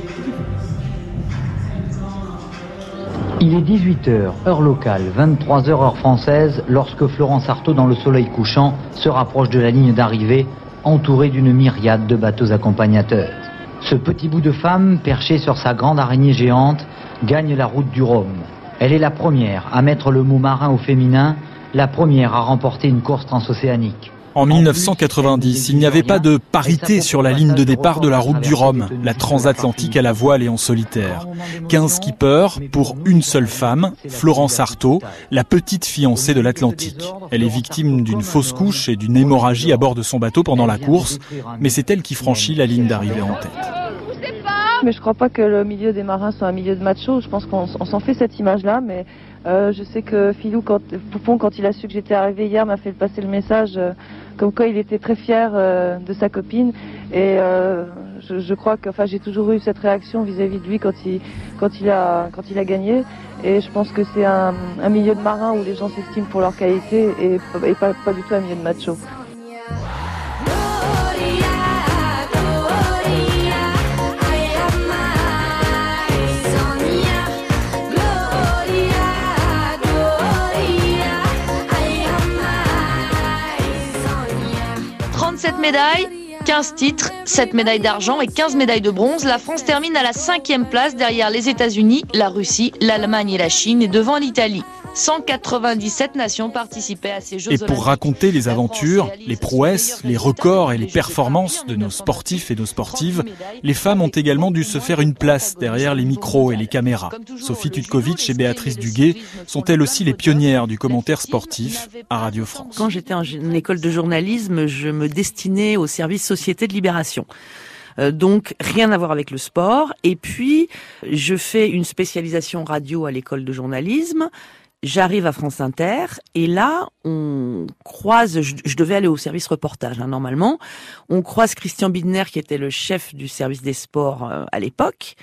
Il est dix-huit heures, heure locale, vingt-trois heures, heure française, lorsque Florence Artaud, dans le soleil couchant, se rapproche de la ligne d'arrivée, entourée d'une myriade de bateaux accompagnateurs. Ce petit bout de femme, perché sur sa grande araignée géante, gagne la route du Rhum. Elle est la première à mettre le mot marin au féminin, la première à remporter une course transocéanique. En mille neuf cent quatre-vingt-dix, il n'y avait pas de parité sur la ligne de départ de la route du Rhum, la transatlantique à la voile et en solitaire. quinze skippers pour une seule femme, Florence Artaud, la petite fiancée de l'Atlantique. Elle est victime d'une fausse couche et d'une hémorragie à bord de son bateau pendant la course, mais c'est elle qui franchit la ligne d'arrivée en tête. Mais je crois pas que le milieu des marins soit un milieu de macho. Je pense qu'on on s'en fait cette image-là, mais euh, je sais que Philou, quand, Poupon, quand il a su que j'étais arrivée hier, m'a fait passer le message euh, comme quoi il était très fier euh, de sa copine. Et euh, je, je crois que, enfin, j'ai toujours eu cette réaction vis-à-vis de lui quand il, quand il a, quand il a gagné. Et je pense que c'est un, un milieu de marins où les gens s'estiment pour leur qualité et, et pas, pas du tout un milieu de macho. trente-sept médailles, quinze titres, sept médailles d'argent et quinze médailles de bronze. La France termine à la cinquième place derrière les États-Unis, la Russie, l'Allemagne et la Chine et devant l'Italie. cent quatre-vingt-dix-sept nations participaient à ces Jeux Et olympiques. pour raconter les aventures, les prouesses, les records et les performances de nos sportifs et nos sportives, les femmes ont également dû se faire une place derrière les micros et les caméras. Sophie Tutkovitch et Béatrice Duguay sont elles aussi les pionnières du commentaire sportif à Radio France. Quand j'étais en école de journalisme, je me destinais au service Société de Libération. Euh, donc rien à voir avec le sport. Et puis, je fais une spécialisation radio à l'école de journalisme. J'arrive à France Inter et là, on croise, je, je devais aller au service reportage hein, normalement, on croise Christian Bidner qui était le chef du service des sports euh, à l'époque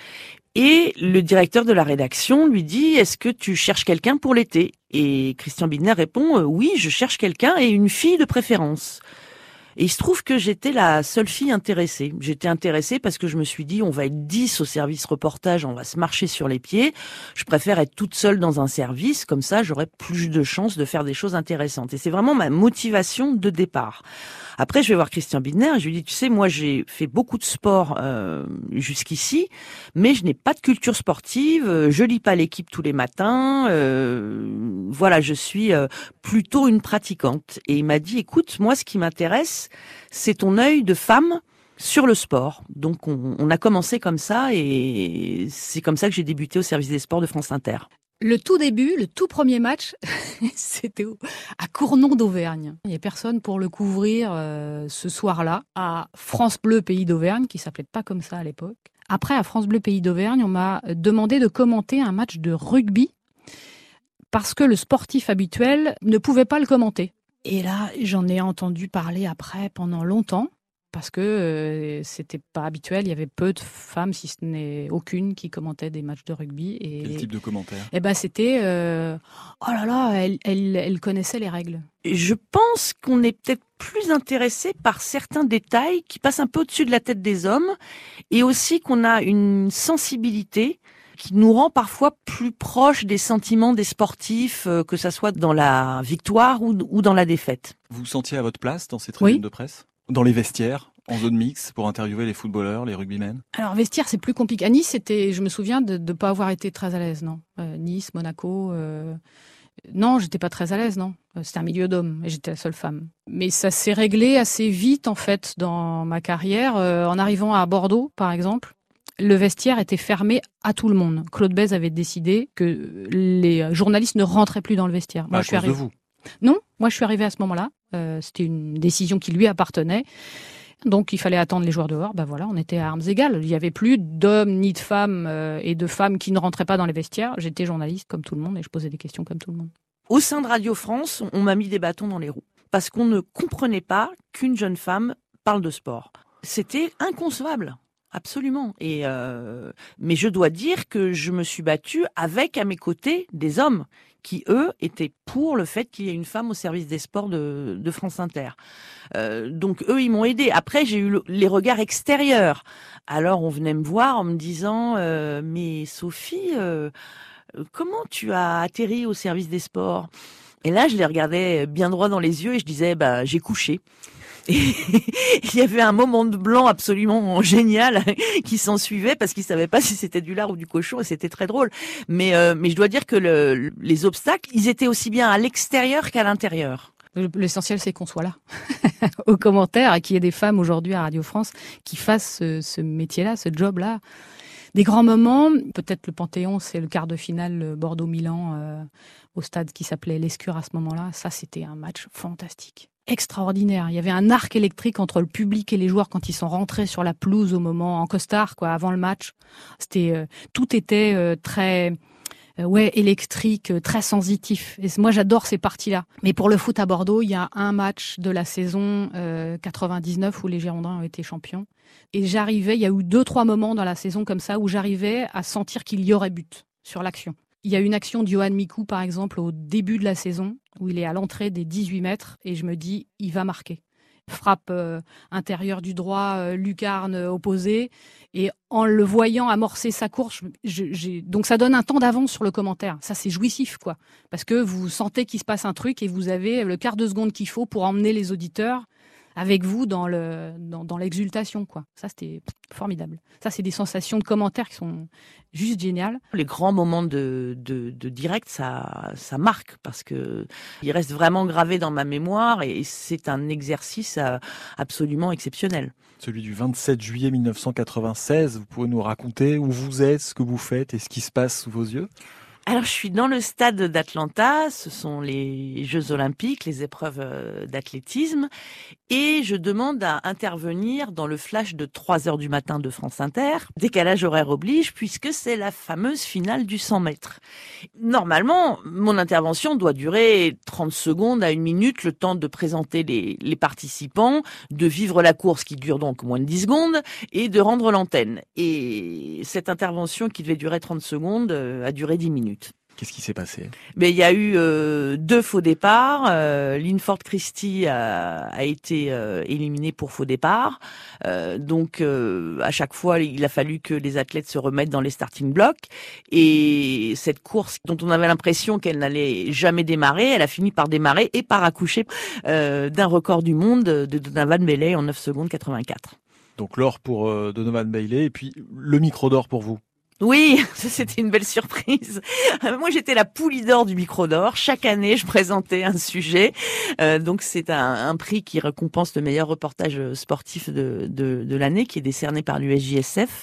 et le directeur de la rédaction lui dit « Est-ce que tu cherches quelqu'un pour l'été ?» Et Christian Bidner répond euh, « Oui, je cherche quelqu'un et une fille de préférence ». Et il se trouve que j'étais la seule fille intéressée. J'étais intéressée parce que je me suis dit, on va être dix au service reportage, on va se marcher sur les pieds. Je préfère être toute seule dans un service, comme ça j'aurai plus de chances de faire des choses intéressantes. Et c'est vraiment ma motivation de départ. Après, je vais voir Christian Bidner et je lui dis, tu sais, moi j'ai fait beaucoup de sport euh, jusqu'ici, mais je n'ai pas de culture sportive, je lis pas l'équipe tous les matins, euh, voilà, je suis euh, plutôt une pratiquante. Et il m'a dit, écoute, moi ce qui m'intéresse, c'est ton œil de femme sur le sport. Donc on, on a commencé comme ça et c'est comme ça que j'ai débuté au service des sports de France Inter. Le tout début, le tout premier match, c'était à Cournon d'Auvergne. Il n'y a personne pour le couvrir euh, ce soir-là à France Bleu Pays d'Auvergne, qui s'appelait pas comme ça à l'époque. Après, à France Bleu Pays d'Auvergne, on m'a demandé de commenter un match de rugby parce que le sportif habituel ne pouvait pas le commenter. Et là, j'en ai entendu parler après pendant longtemps. Parce que euh, c'était pas habituel, il y avait peu de femmes, si ce n'est aucune, qui commentaient des matchs de rugby. Et, quel type de commentaires? Eh ben c'était euh, oh là là, elle, elle, elle connaissait les règles. Je pense qu'on est peut-être plus intéressé par certains détails qui passent un peu au-dessus de la tête des hommes, et aussi qu'on a une sensibilité qui nous rend parfois plus proche des sentiments des sportifs, euh, que ça soit dans la victoire ou, ou dans la défaite. Vous vous sentiez à votre place dans ces tribunes oui. de presse? Dans les vestiaires, en zone mixte, pour interviewer les footballeurs, les rugbymen? Alors, vestiaire, c'est plus compliqué. À Nice, c'était, je me souviens de ne pas avoir été très à l'aise, non. Euh, Nice, Monaco, euh... non, j'étais pas très à l'aise, non. C'était un milieu d'hommes et j'étais la seule femme. Mais ça s'est réglé assez vite, en fait, dans ma carrière. Euh, en arrivant à Bordeaux, par exemple, le vestiaire était fermé à tout le monde. Claude Bèze avait décidé que les journalistes ne rentraient plus dans le vestiaire. Moi, à je suis cause arrivée... de vous? Non, moi je suis arrivée à ce moment-là. Euh, c'était une décision qui lui appartenait. Donc il fallait attendre les joueurs dehors. Ben voilà, on était à armes égales. Il n'y avait plus d'hommes ni de femmes euh, et de femmes qui ne rentraient pas dans les vestiaires. J'étais journaliste comme tout le monde et je posais des questions comme tout le monde. Au sein de Radio France, on m'a mis des bâtons dans les roues parce qu'on ne comprenait pas qu'une jeune femme parle de sport. C'était inconcevable. Absolument. Et euh, mais je dois dire que je me suis battue avec à mes côtés des hommes qui, eux, étaient pour le fait qu'il y ait une femme au service des sports de, de France Inter. Euh, donc, eux, ils m'ont aidé. Après, j'ai eu le, les regards extérieurs. Alors, on venait me voir en me disant euh, « Mais Sophie, euh, comment tu as atterri au service des sports ?» Et là, je les regardais bien droit dans les yeux et je disais bah, « J'ai couché ». Et il y avait un moment de blanc absolument génial qui s'en suivait parce qu'ils savaient pas si c'était du lard ou du cochon et c'était très drôle. Mais euh, mais je dois dire que le, les obstacles, ils étaient aussi bien à l'extérieur qu'à l'intérieur. L'essentiel, c'est qu'on soit là, aux commentaires, et qu'il y ait des femmes aujourd'hui à Radio France qui fassent ce, ce métier-là, ce job-là. Des grands moments, peut-être le Panthéon, c'est le quart de finale Bordeaux-Milan euh, au stade qui s'appelait l'Escure à ce moment-là. Ça, c'était un match fantastique, extraordinaire. Il y avait un arc électrique entre le public et les joueurs quand ils sont rentrés sur la pelouse au moment, en costard, quoi, avant le match. C'était, euh, tout était euh, très... Ouais, électrique, très sensitif. Et moi, j'adore ces parties-là. Mais pour le foot à Bordeaux, il y a un match de la saison euh, quatre-vingt-dix-neuf où les Girondins ont été champions. Et j'arrivais, il y a eu deux, trois moments dans la saison comme ça où j'arrivais à sentir qu'il y aurait but sur l'action. Il y a une action de Johan Mikou, par exemple, au début de la saison, où il est à l'entrée des dix-huit mètres, et je me dis, il va marquer. Frappe euh, intérieure du droit, euh, lucarne euh, opposée, et en le voyant amorcer sa course, je, j'ai... donc ça donne un temps d'avance sur le commentaire. Ça, c'est jouissif, quoi, parce que vous sentez qu'il se passe un truc et vous avez le quart de seconde qu'il faut pour emmener les auditeurs avec vous dans le dans, dans l'exultation, quoi. Ça, c'était formidable. Ça, c'est des sensations de commentaires qui sont juste géniales. Les grands moments de, de, de direct, ça, ça marque parce que ils restent vraiment gravés dans ma mémoire et c'est un exercice absolument exceptionnel. Celui du vingt-sept juillet mille neuf cent quatre-vingt-seize, vous pouvez nous raconter où vous êtes, ce que vous faites et ce qui se passe sous vos yeux ? Alors, je suis dans le stade d'Atlanta, ce sont les Jeux Olympiques, les épreuves d'athlétisme, et je demande à intervenir dans le flash de trois heures du matin de France Inter. Décalage horaire oblige, puisque c'est la fameuse finale du cent mètres. Normalement, mon intervention doit durer trente secondes à une minute, le temps de présenter les, les participants, de vivre la course qui dure donc moins de dix secondes, et de rendre l'antenne. Et cette intervention qui devait durer trente secondes a duré dix minutes. Qu'est-ce qui s'est passé ? Mais il y a eu euh, deux faux départs. Euh, Linford Christie a, a été euh, éliminé pour faux départ. Euh, donc euh, à chaque fois, il a fallu que les athlètes se remettent dans les starting blocks. Et cette course, dont on avait l'impression qu'elle n'allait jamais démarrer, elle a fini par démarrer et par accoucher euh, d'un record du monde de Donovan Bailey en neuf secondes quatre-vingt-quatre. Donc l'or pour euh, Donovan Bailey et puis le micro d'or pour vous. Oui, ça c'était une belle surprise. Moi j'étais la poule d'or du micro d'or. Chaque année je présentais un sujet. Euh, donc c'est un, un prix qui récompense le meilleur reportage sportif de, de, de l'année, qui est décerné par l'U S J S F.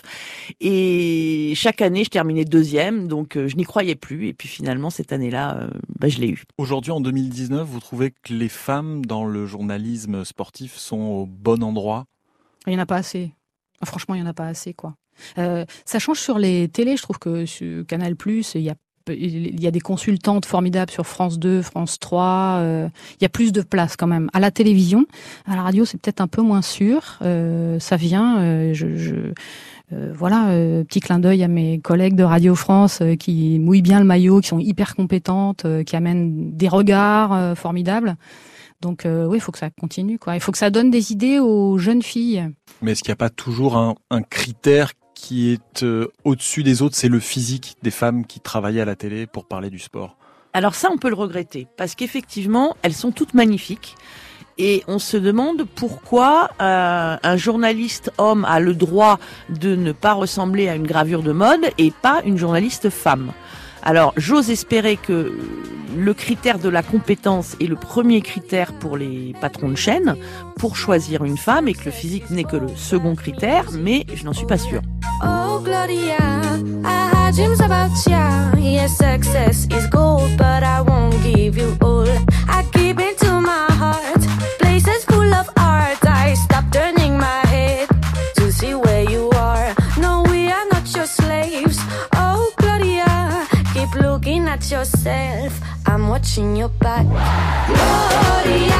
Et chaque année je terminais deuxième, donc euh, je n'y croyais plus. Et puis finalement cette année-là, euh, bah, je l'ai eu. Aujourd'hui en deux mille dix-neuf, vous trouvez que les femmes dans le journalisme sportif sont au bon endroit ? Il n'y en a pas assez. Franchement, il n'y en a pas assez, quoi. Euh, ça change sur les télés, je trouve que sur Canal+, il y a il y a des consultantes formidables sur France deux, France trois, euh, il y a plus de place quand même. À la télévision, à la radio, c'est peut-être un peu moins sûr, euh, ça vient, euh, je... je Euh, voilà, euh, petit clin d'œil à mes collègues de Radio France euh, qui mouillent bien le maillot, qui sont hyper compétentes, euh, qui amènent des regards euh, formidables. Donc euh, oui, il faut que ça continue, quoi. Il faut que ça donne des idées aux jeunes filles. Mais est-ce qu'il n'y a pas toujours un, un critère qui est euh, au-dessus des autres, c'est le physique des femmes qui travaillaient à la télé pour parler du sport ? Alors ça, on peut le regretter, parce qu'effectivement, elles sont toutes magnifiques. Et on se demande pourquoi euh, un journaliste homme a le droit de ne pas ressembler à une gravure de mode et pas une journaliste femme. Alors, j'ose espérer que le critère de la compétence est le premier critère pour les patrons de chaîne pour choisir une femme et que le physique n'est que le second critère, mais je n'en suis pas sûre. Oh Gloria, I had dreams about ya. Yes, success is gold, but I won't give you all. I keep it to my heart. Places full of art. I stop turning my head to see where you are. No, we are not your slaves. Oh Gloria, keep looking at yourself. I'm watching your back. Gloria,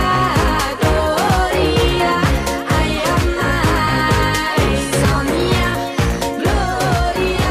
Gloria, I am my Sonia. Gloria,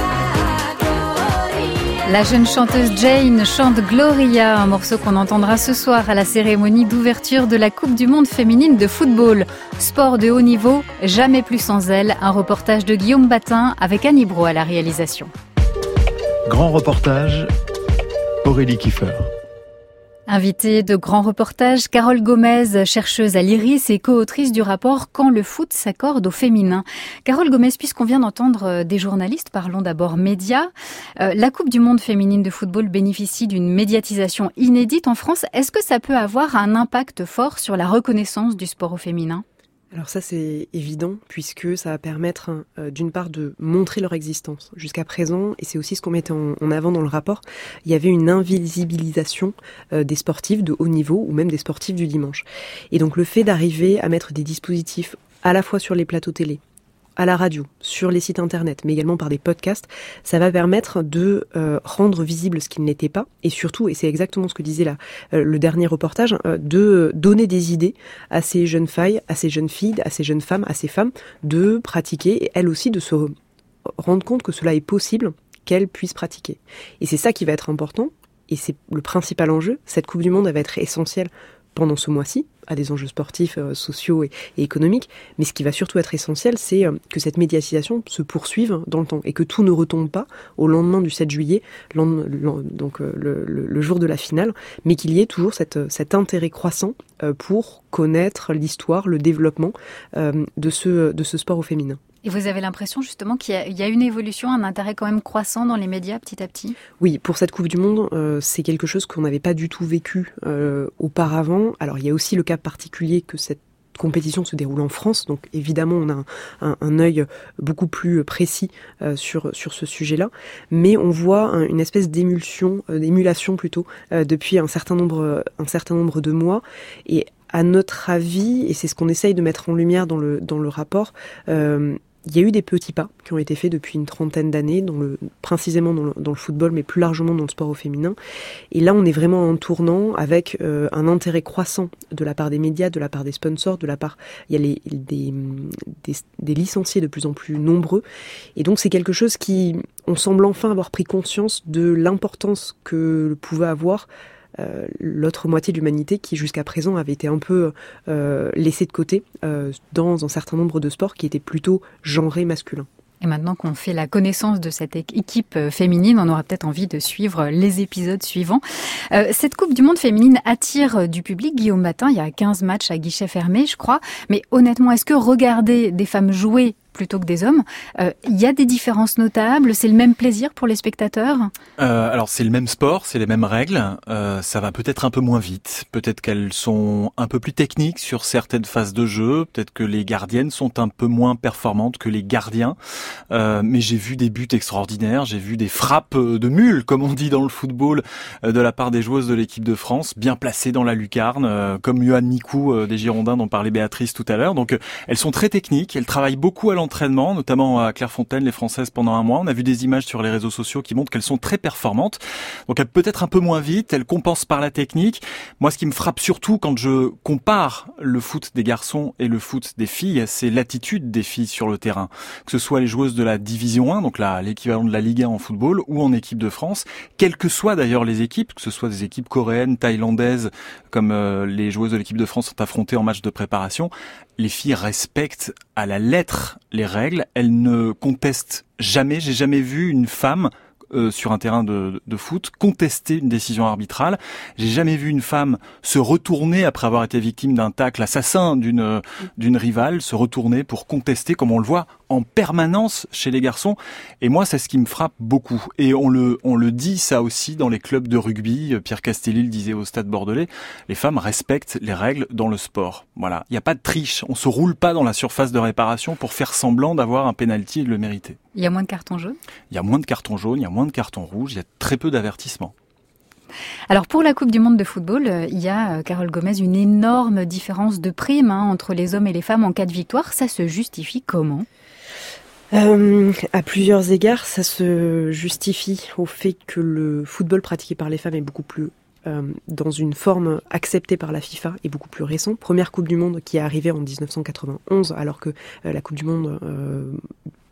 Gloria. La jeune chanteuse Jane chante Gloria, un morceau qu'on entendra ce soir à la cérémonie d'ouverture de la Coupe du Monde féminine de football. Sport de haut niveau, jamais plus sans elle. Un reportage de Guillaume Batin avec Annie Brault à la réalisation. Grand reportage, Aurélie Kiefer. Invitée de grands reportages, Carole Gomez, chercheuse à l'Iris et co-autrice du rapport « Quand le foot s'accorde au féminin ». Carole Gomez, puisqu'on vient d'entendre des journalistes, parlons d'abord médias. Euh, la Coupe du monde féminine de football bénéficie d'une médiatisation inédite en France. Est-ce que ça peut avoir un impact fort sur la reconnaissance du sport au féminin ? Alors ça c'est évident puisque ça va permettre euh, d'une part de montrer leur existence. Jusqu'à présent, et c'est aussi ce qu'on mettait en, en avant dans le rapport, il y avait une invisibilisation euh, des sportifs de haut niveau ou même des sportifs du dimanche. Et donc le fait d'arriver à mettre des dispositifs à la fois sur les plateaux télé, à la radio, sur les sites internet, mais également par des podcasts, ça va permettre de euh, rendre visible ce qui ne l'était pas, et surtout, et c'est exactement ce que disait là, euh, le dernier reportage, euh, de donner des idées à ces jeunes filles, à ces jeunes filles, à ces jeunes femmes, à ces femmes, de pratiquer, et elles aussi de se rendre compte que cela est possible, qu'elles puissent pratiquer. Et c'est ça qui va être important, et c'est le principal enjeu. Cette Coupe du Monde, elle va être essentielle pendant ce mois-ci, à des enjeux sportifs, euh, sociaux et, et économiques. Mais ce qui va surtout être essentiel, c'est euh, que cette médiatisation se poursuive dans le temps et que tout ne retombe pas au lendemain du sept juillet, donc euh, le, le, le jour de la finale, mais qu'il y ait toujours cette, cet intérêt croissant euh, pour connaître l'histoire, le développement euh, de, ce, de ce sport au féminin. Et vous avez l'impression justement qu'il y a, il y a une évolution, un intérêt quand même croissant dans les médias petit à petit ? Oui, pour cette Coupe du Monde, euh, c'est quelque chose qu'on n'avait pas du tout vécu euh, auparavant. Alors il y a aussi le cas particulier que cette compétition se déroule en France, donc évidemment on a un, un, un œil beaucoup plus précis euh, sur sur ce sujet-là, mais on voit un, une espèce d'émulsion, euh, d'émulation plutôt euh, depuis un certain nombre un certain nombre de mois. Et à notre avis, et c'est ce qu'on essaye de mettre en lumière dans le dans le rapport, euh, il y a eu des petits pas qui ont été faits depuis une trentaine d'années, dans le, précisément dans le, dans le football, mais plus largement dans le sport au féminin. Et là, on est vraiment en tournant avec euh, un intérêt croissant de la part des médias, de la part des sponsors, de la part... Il y a les, des, des, des licenciés de plus en plus nombreux. Et donc, c'est quelque chose qui... On semble enfin avoir pris conscience de l'importance que pouvait avoir Euh, l'autre moitié de l'humanité qui jusqu'à présent avait été un peu euh, laissée de côté euh, dans un certain nombre de sports qui étaient plutôt genrés masculins. Et maintenant qu'on fait la connaissance de cette équipe féminine, on aura peut-être envie de suivre les épisodes suivants. Euh, cette Coupe du Monde féminine attire du public. Guillaume Matin, il y a quinze matchs à guichet fermé, je crois. Mais honnêtement, est-ce que regarder des femmes jouer plutôt que des hommes, il euh, y a des différences notables? C'est le même plaisir pour les spectateurs? euh, Alors c'est le même sport, c'est les mêmes règles, euh, ça va peut-être un peu moins vite, peut-être qu'elles sont un peu plus techniques sur certaines phases de jeu, peut-être que les gardiennes sont un peu moins performantes que les gardiens, euh, mais j'ai vu des buts extraordinaires, j'ai vu des frappes de mule, comme on dit dans le football, euh, de la part des joueuses de l'équipe de France, bien placées dans la lucarne, euh, comme Yohan Mikou euh, des Girondins dont parlait Béatrice tout à l'heure. Donc euh, elles sont très techniques, elles travaillent beaucoup à l'entraînement, entraînement, notamment à Clairefontaine, les Françaises, pendant un mois. On a vu des images sur les réseaux sociaux qui montrent qu'elles sont très performantes. Donc elles peut-être un peu moins vite, elles compensent par la technique. Moi, ce qui me frappe surtout quand je compare le foot des garçons et le foot des filles, c'est l'attitude des filles sur le terrain. Que ce soit les joueuses de la Division un, donc là, l'équivalent de la Ligue un en football, ou en équipe de France, quelles que soient d'ailleurs les équipes, que ce soit des équipes coréennes, thaïlandaises, comme euh, les joueuses de l'équipe de France sont affrontées en match de préparation, les filles respectent à la lettre les règles, elles ne contestent jamais. J'ai jamais vu une femme euh, sur un terrain de, de foot contester une décision arbitrale. J'ai jamais vu une femme se retourner après avoir été victime d'un tacle assassin d'une d'une rivale, se retourner pour contester, comme on le voit en permanence chez les garçons. Et moi, c'est ce qui me frappe beaucoup. Et on le on le dit ça aussi dans les clubs de rugby. Pierre Castelli le disait au Stade Bordelais, les femmes respectent les règles dans le sport. Voilà, il n'y a pas de triche. On se roule pas dans la surface de réparation pour faire semblant d'avoir un penalty et de le mériter. Il y a moins de cartons jaunes ? Il y a moins de cartons jaunes, il y a moins de cartons rouges, il y a très peu d'avertissements. Alors pour la Coupe du Monde de football, il y a, Carole Gomez, une énorme différence de prime hein, entre les hommes et les femmes en cas de victoire. Ça se justifie comment ? Euh, à plusieurs égards, ça se justifie au fait que le football pratiqué par les femmes est beaucoup plus euh, dans une forme acceptée par la FIFA et beaucoup plus récent. Première Coupe du Monde qui est arrivée en dix-neuf cent quatre-vingt-onze, alors que euh, la Coupe du Monde euh,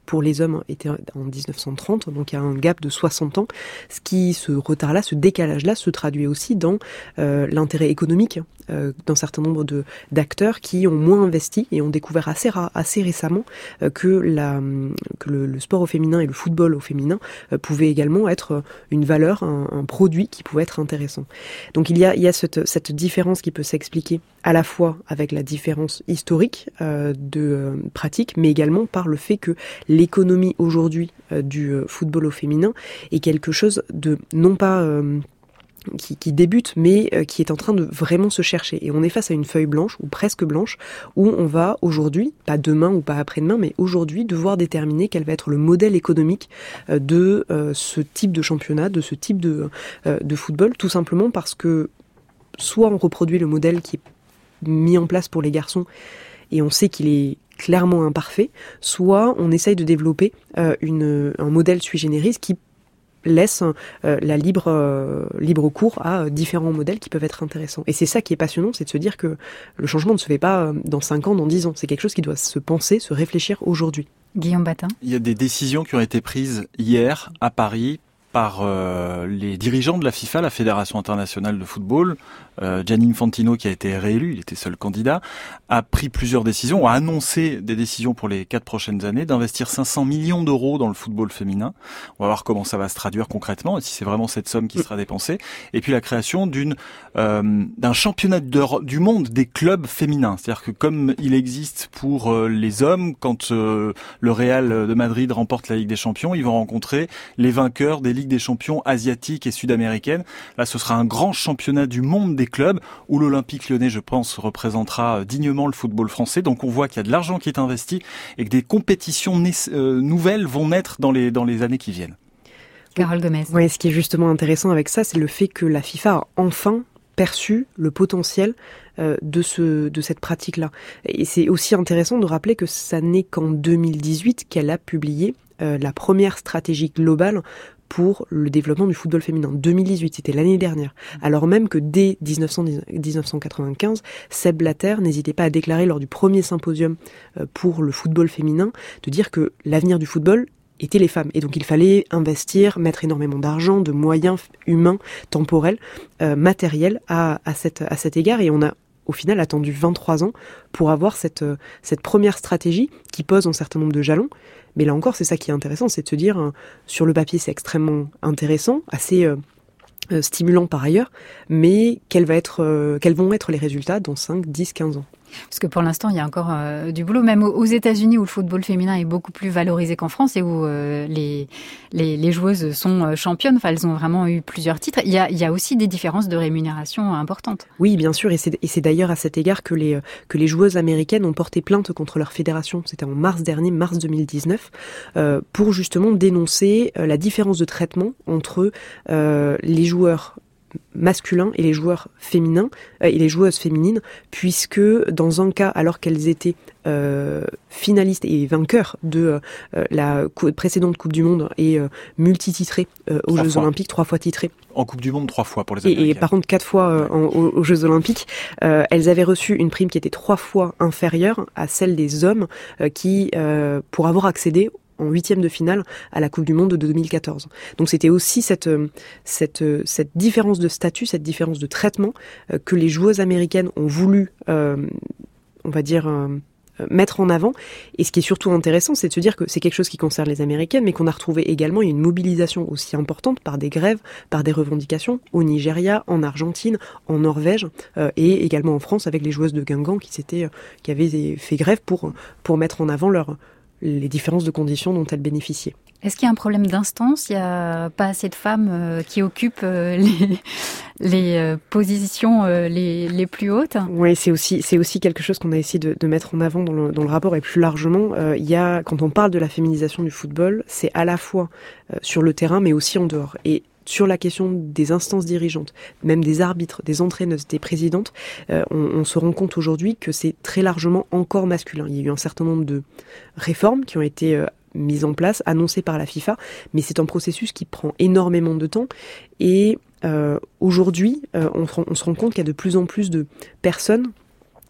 pour les hommes était en dix-neuf cent trente, donc il y a un gap de soixante ans. Ce qui, ce retard-là, ce décalage-là se traduit aussi dans euh, l'intérêt économique euh, d'un certain nombre de d'acteurs qui ont moins investi et ont découvert assez ra- assez récemment euh, que la que le, le sport au féminin et le football au féminin euh, pouvaient également être une valeur, un, un produit qui pouvait être intéressant. Donc il y a il y a cette cette différence qui peut s'expliquer à la fois avec la différence historique euh, de euh, pratique, mais également par le fait que l'économie aujourd'hui euh, du euh, football au féminin est quelque chose de non pas euh, Qui, qui débute, mais euh, qui est en train de vraiment se chercher. Et on est face à une feuille blanche, ou presque blanche, où on va aujourd'hui, pas demain ou pas après-demain, mais aujourd'hui, devoir déterminer quel va être le modèle économique euh, de euh, ce type de championnat, de ce type de, euh, de football, tout simplement parce que soit on reproduit le modèle qui est mis en place pour les garçons, et on sait qu'il est clairement imparfait, soit on essaye de développer euh, une, un modèle sui generis qui laisse euh, la libre euh, libre cours à euh, différents modèles qui peuvent être intéressants. Et c'est ça qui est passionnant, c'est de se dire que le changement ne se fait pas euh, dans cinq ans, dans dix ans. C'est quelque chose qui doit se penser, se réfléchir aujourd'hui. Guillaume Batin. Il y a des décisions qui ont été prises hier à Paris par euh, les dirigeants de la FIFA, la Fédération internationale de football. Euh, Gianni Infantino, qui a été réélu, il était seul candidat, a pris plusieurs décisions, a annoncé des décisions pour les quatre prochaines années, d'investir cinq cents millions d'euros dans le football féminin. On va voir comment ça va se traduire concrètement, et si c'est vraiment cette somme qui sera dépensée. Et puis la création d'une euh, d'un championnat du monde des clubs féminins. C'est-à-dire que comme il existe pour euh, les hommes, quand euh, le Real de Madrid remporte la Ligue des Champions, ils vont rencontrer les vainqueurs des Ligues des Champions asiatiques et sud-américaines. Là, ce sera un grand championnat du monde des clubs où l'Olympique Lyonnais, je pense, représentera dignement le football français. Donc on voit qu'il y a de l'argent qui est investi et que des compétitions na- euh, nouvelles vont naître dans les, dans les années qui viennent. Carole Gomez. Oui, ce qui est justement intéressant avec ça, c'est le fait que la FIFA a enfin perçu le potentiel euh, de ce de cette pratique-là. Et c'est aussi intéressant de rappeler que ça n'est qu'en deux mille dix-huit qu'elle a publié euh, la première stratégie globale pour le développement du football féminin. deux mille dix-huit, c'était l'année dernière. Alors même que dès dix-neuf cent quatre-vingt-quinze, Sepp Blatter n'hésitait pas à déclarer lors du premier symposium pour le football féminin, de dire que l'avenir du football étaient les femmes. Et donc il fallait investir, mettre énormément d'argent, de moyens humains, temporels, euh, matériels à, à, cette, à cet égard. Et on a au final attendu vingt-trois ans pour avoir cette, cette première stratégie qui pose un certain nombre de jalons. Mais là encore, c'est ça qui est intéressant, c'est de se dire, euh, sur le papier, c'est extrêmement intéressant, assez euh, euh, stimulant par ailleurs, mais quels, va être, euh, quels vont être les résultats dans cinq, dix, quinze ans ? Parce que pour l'instant, il y a encore euh, du boulot, même aux États-Unis où le football féminin est beaucoup plus valorisé qu'en France et où euh, les, les les joueuses sont championnes. Enfin, elles ont vraiment eu plusieurs titres. Il y a il y a aussi des différences de rémunération importantes. Oui, bien sûr, et c'est et c'est d'ailleurs à cet égard que les que les joueuses américaines ont porté plainte contre leur fédération. C'était en mars dernier, mars deux mille dix-neuf, euh, pour justement dénoncer euh, la différence de traitement entre euh, les joueurs masculins et les joueurs féminins euh, et les joueuses féminines, puisque dans un cas, alors qu'elles étaient euh, finalistes et vainqueurs de euh, la cou- précédente Coupe du Monde et euh, multititrées euh, aux Trois Jeux fois. Olympiques, trois fois titrées. En Coupe du Monde, trois fois pour les Et, Américaines. et par contre, quatre fois euh, en- aux, aux Jeux Olympiques, euh, elles avaient reçu une prime qui était trois fois inférieure à celle des hommes euh, qui, euh, pour avoir accédé en huitième de finale à la Coupe du Monde de deux mille quatorze. Donc c'était aussi cette cette cette différence de statut, cette différence de traitement euh, que les joueuses américaines ont voulu, euh, on va dire, euh, mettre en avant. Et ce qui est surtout intéressant, c'est de se dire que c'est quelque chose qui concerne les Américaines, mais qu'on a retrouvé également une mobilisation aussi importante par des grèves, par des revendications au Nigeria, en Argentine, en Norvège euh, et également en France avec les joueuses de Guingamp qui s'étaient, euh, qui avaient fait grève pour pour mettre en avant leur les différences de conditions dont elles bénéficiaient. Est-ce qu'il y a un problème d'instance ? Il n'y a pas assez de femmes euh, qui occupent euh, les, les euh, positions euh, les, les plus hautes ? Oui, c'est aussi, c'est aussi quelque chose qu'on a essayé de, de mettre en avant dans le, dans le rapport et plus largement. Euh, il y a, quand on parle de la féminisation du football, c'est à la fois euh, sur le terrain mais aussi en dehors. Et sur la question des instances dirigeantes, même des arbitres, des entraîneuses, des présidentes, euh, on, on se rend compte aujourd'hui que c'est très largement encore masculin. Il y a eu un certain nombre de réformes qui ont été euh, mises en place, annoncées par la FIFA, mais c'est un processus qui prend énormément de temps. Et euh, aujourd'hui, euh, on, on se rend compte qu'il y a de plus en plus de personnes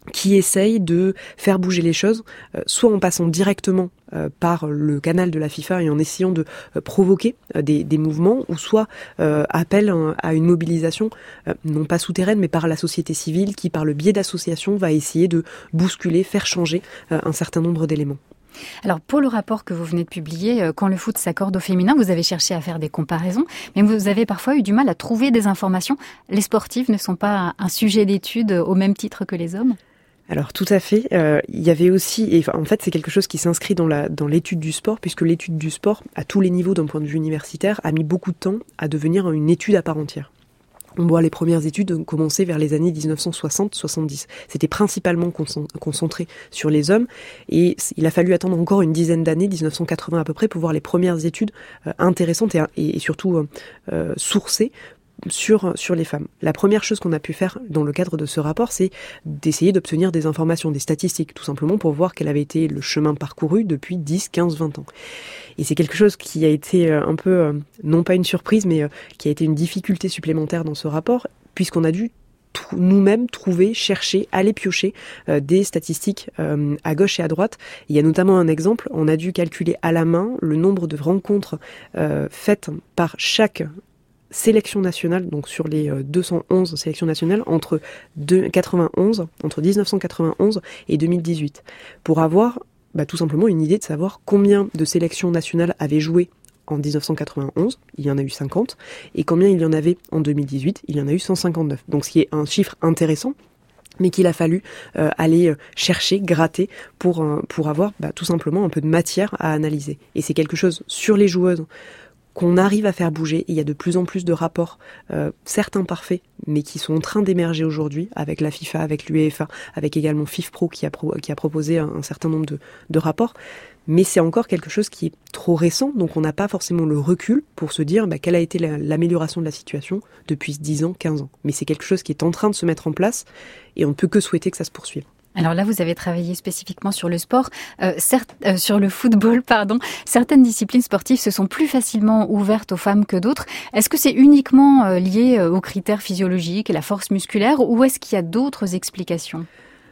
qui essaye de faire bouger les choses, euh, soit en passant directement euh, par le canal de la FIFA et en essayant de euh, provoquer euh, des, des mouvements, ou soit euh, appelle un, à une mobilisation, euh, non pas souterraine, mais par la société civile, qui par le biais d'associations va essayer de bousculer, faire changer euh, un certain nombre d'éléments. Alors pour le rapport que vous venez de publier, quand le foot s'accorde au féminin, vous avez cherché à faire des comparaisons, mais vous avez parfois eu du mal à trouver des informations. Les sportifs ne sont pas un sujet d'étude au même titre que les hommes ? Alors tout à fait, euh, il y avait aussi, et en fait c'est quelque chose qui s'inscrit dans la dans l'étude du sport, puisque l'étude du sport, à tous les niveaux d'un point de vue universitaire, a mis beaucoup de temps à devenir une étude à part entière. On voit les premières études commencer vers les années dix-neuf cent soixante soixante-dix. C'était principalement concentré sur les hommes, et il a fallu attendre encore une dizaine d'années, dix-neuf cent quatre-vingts à peu près, pour voir les premières études euh, intéressantes et, et surtout euh, euh, sourcées sur sur les femmes. La première chose qu'on a pu faire dans le cadre de ce rapport, c'est d'essayer d'obtenir des informations, des statistiques, tout simplement pour voir quel avait été le chemin parcouru depuis dix, quinze, vingt ans. Et c'est quelque chose qui a été un peu, non pas une surprise, mais qui a été une difficulté supplémentaire dans ce rapport, puisqu'on a dû nous-mêmes trouver, chercher, aller piocher euh, des statistiques euh, à gauche et à droite. Il y a notamment un exemple, on a dû calculer à la main le nombre de rencontres euh, faites par chaque sélection nationale, donc sur les deux cent onze sélections nationales, entre quatre-vingt-onze, entre dix-neuf cent quatre-vingt-onze et deux mille dix-huit, pour avoir bah, tout simplement une idée de savoir combien de sélections nationales avaient joué en dix-neuf cent quatre-vingt-onze, il y en a eu cinquante, et combien il y en avait en deux mille dix-huit, il y en a eu cent cinquante-neuf. Donc ce qui est un chiffre intéressant, mais qu'il a fallu euh, aller chercher, gratter, pour, euh, pour avoir bah, tout simplement un peu de matière à analyser. Et c'est quelque chose sur les joueuses qu'on arrive à faire bouger. Il y a de plus en plus de rapports, euh, certes imparfaits, mais qui sont en train d'émerger aujourd'hui avec la FIFA, avec l'UEFA, avec également FIFPro qui a, pro, qui a proposé un, un certain nombre de, de rapports. Mais c'est encore quelque chose qui est trop récent, donc on n'a pas forcément le recul pour se dire bah, quelle a été la, l'amélioration de la situation depuis dix ans, quinze ans. Mais c'est quelque chose qui est en train de se mettre en place et on ne peut que souhaiter que ça se poursuive. Alors là, vous avez travaillé spécifiquement sur le sport, euh, certes, euh, sur le football, pardon. Certaines disciplines sportives se sont plus facilement ouvertes aux femmes que d'autres. Est-ce que c'est uniquement euh, lié euh, aux critères physiologiques et la force musculaire, ou est-ce qu'il y a d'autres explications ?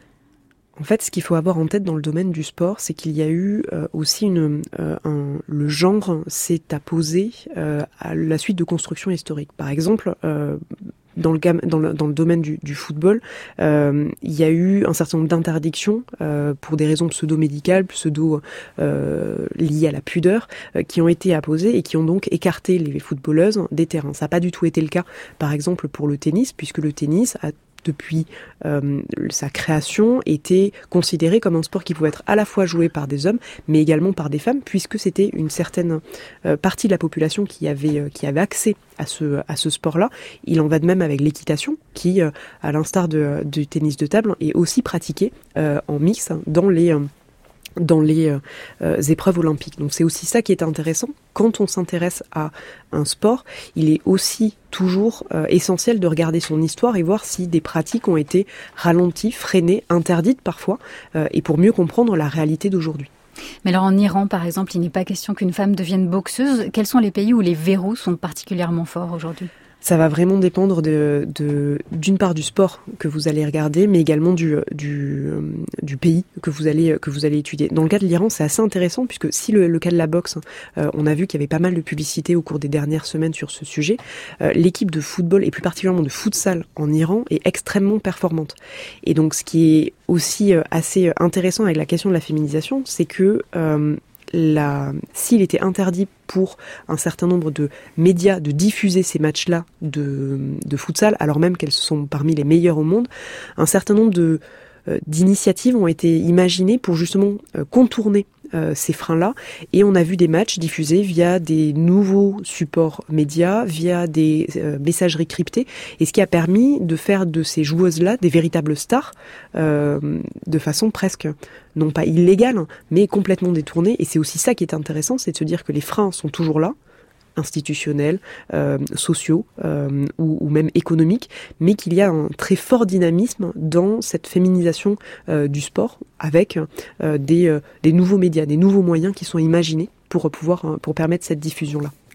En fait, ce qu'il faut avoir en tête dans le domaine du sport, c'est qu'il y a eu euh, aussi une, euh, un, le genre s'est apposé euh, à la suite de constructions historiques. Par exemple, euh, Dans le, dans, le, dans le domaine du, du football, euh, il y a eu un certain nombre d'interdictions euh, pour des raisons pseudo-médicales, pseudo euh, liées à la pudeur, euh, qui ont été apposées et qui ont donc écarté les footballeuses des terrains. Ça n'a pas du tout été le cas, par exemple, pour le tennis, puisque le tennis a depuis euh, sa création, était considéré comme un sport qui pouvait être à la fois joué par des hommes, mais également par des femmes, puisque c'était une certaine euh, partie de la population qui avait, euh, qui avait accès à ce, à ce sport-là. Il en va de même avec l'équitation, qui, euh, à l'instar de, du tennis de table, est aussi pratiquée euh, en mix dans les... Euh, dans les euh, épreuves olympiques. Donc c'est aussi ça qui est intéressant. Quand on s'intéresse à un sport, il est aussi toujours euh, essentiel de regarder son histoire et voir si des pratiques ont été ralenties, freinées, interdites parfois, euh, et pour mieux comprendre la réalité d'aujourd'hui. Mais alors en Iran, par exemple, il n'est pas question qu'une femme devienne boxeuse. Quels sont les pays où les verrous sont particulièrement forts aujourd'hui ? Ça va vraiment dépendre de, de, d'une part du sport que vous allez regarder, mais également du, du, du pays que vous allez, que vous allez étudier. Dans le cas de l'Iran, c'est assez intéressant, puisque si le, le cas de la boxe, euh, on a vu qu'il y avait pas mal de publicité au cours des dernières semaines sur ce sujet, euh, l'équipe de football, et plus particulièrement de futsal en Iran, est extrêmement performante. Et donc ce qui est aussi assez intéressant avec la question de la féminisation, c'est que... Euh, La, s'il était interdit pour un certain nombre de médias de diffuser ces matchs-là de, de futsal, alors même qu'elles sont parmi les meilleures au monde, un certain nombre de, euh, d'initiatives ont été imaginées pour justement euh, contourner euh, ces freins-là. Et on a vu des matchs diffusés via des nouveaux supports médias, via des euh, messageries cryptées, et ce qui a permis de faire de ces joueuses-là des véritables stars euh, de façon presque... non pas illégale, mais complètement détournée. Et c'est aussi ça qui est intéressant, c'est de se dire que les freins sont toujours là, institutionnels, euh, sociaux euh, ou, ou même économiques, mais qu'il y a un très fort dynamisme dans cette féminisation euh, du sport, avec euh, des, euh, des nouveaux médias, des nouveaux moyens qui sont imaginés pour pouvoir pour permettre cette diffusion-là.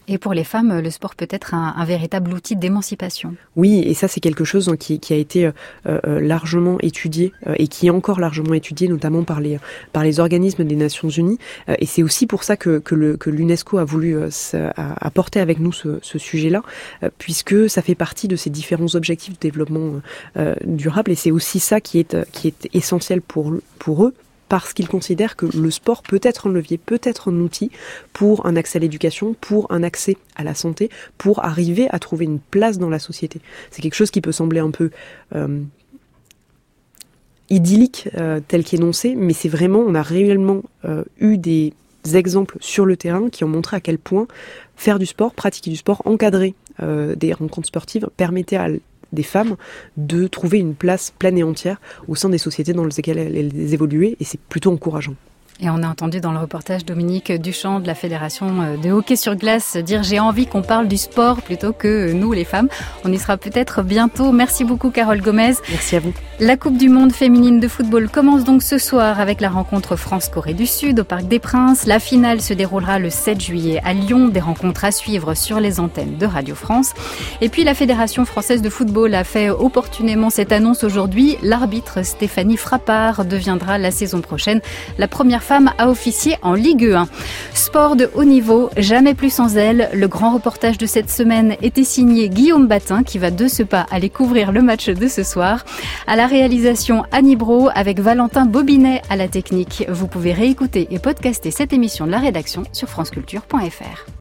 Et pour les femmes, le sport peut être un, un véritable outil d'émancipation. Oui, et ça c'est quelque chose qui, qui a été euh, euh, largement étudié euh, et qui est encore largement étudié, notamment par les par les organismes des Nations Unies. Euh, et c'est aussi pour ça que que, le, que l'UNESCO a voulu euh, apporter avec nous ce, ce sujet-là, euh, puisque ça fait partie de ces différents objectifs de développement euh, durable. Et c'est aussi ça qui est qui est essentiel pour pour eux. Parce qu'ils considèrent que le sport peut être un levier, peut être un outil pour un accès à l'éducation, pour un accès à la santé, pour arriver à trouver une place dans la société. C'est quelque chose qui peut sembler un peu euh, idyllique euh, tel qu'énoncé, mais c'est vraiment, on a réellement euh, eu des exemples sur le terrain qui ont montré à quel point faire du sport, pratiquer du sport, encadrer euh, des rencontres sportives permettait à des femmes de trouver une place pleine et entière au sein des sociétés dans lesquelles elles évoluaient, et c'est plutôt encourageant. Et on a entendu dans le reportage Dominique Duchamp de la Fédération de hockey sur glace dire « J'ai envie qu'on parle du sport plutôt que nous les femmes ». On y sera peut-être bientôt. Merci beaucoup Carole Gomez. Merci à vous. La Coupe du Monde féminine de football commence donc ce soir avec la rencontre France-Corée du Sud au Parc des Princes. La finale se déroulera le sept juillet à Lyon. Des rencontres à suivre sur les antennes de Radio France. Et puis la Fédération française de football a fait opportunément cette annonce aujourd'hui. L'arbitre Stéphanie Frappard deviendra la saison prochaine la première femme à officier en Ligue un. Sport de haut niveau, jamais plus sans elle. Le grand reportage de cette semaine était signé Guillaume Batin qui va de ce pas aller couvrir le match de ce soir. À la réalisation Annie Brault avec Valentin Bobinet à la technique. Vous pouvez réécouter et podcaster cette émission de la rédaction sur franceculture point f r.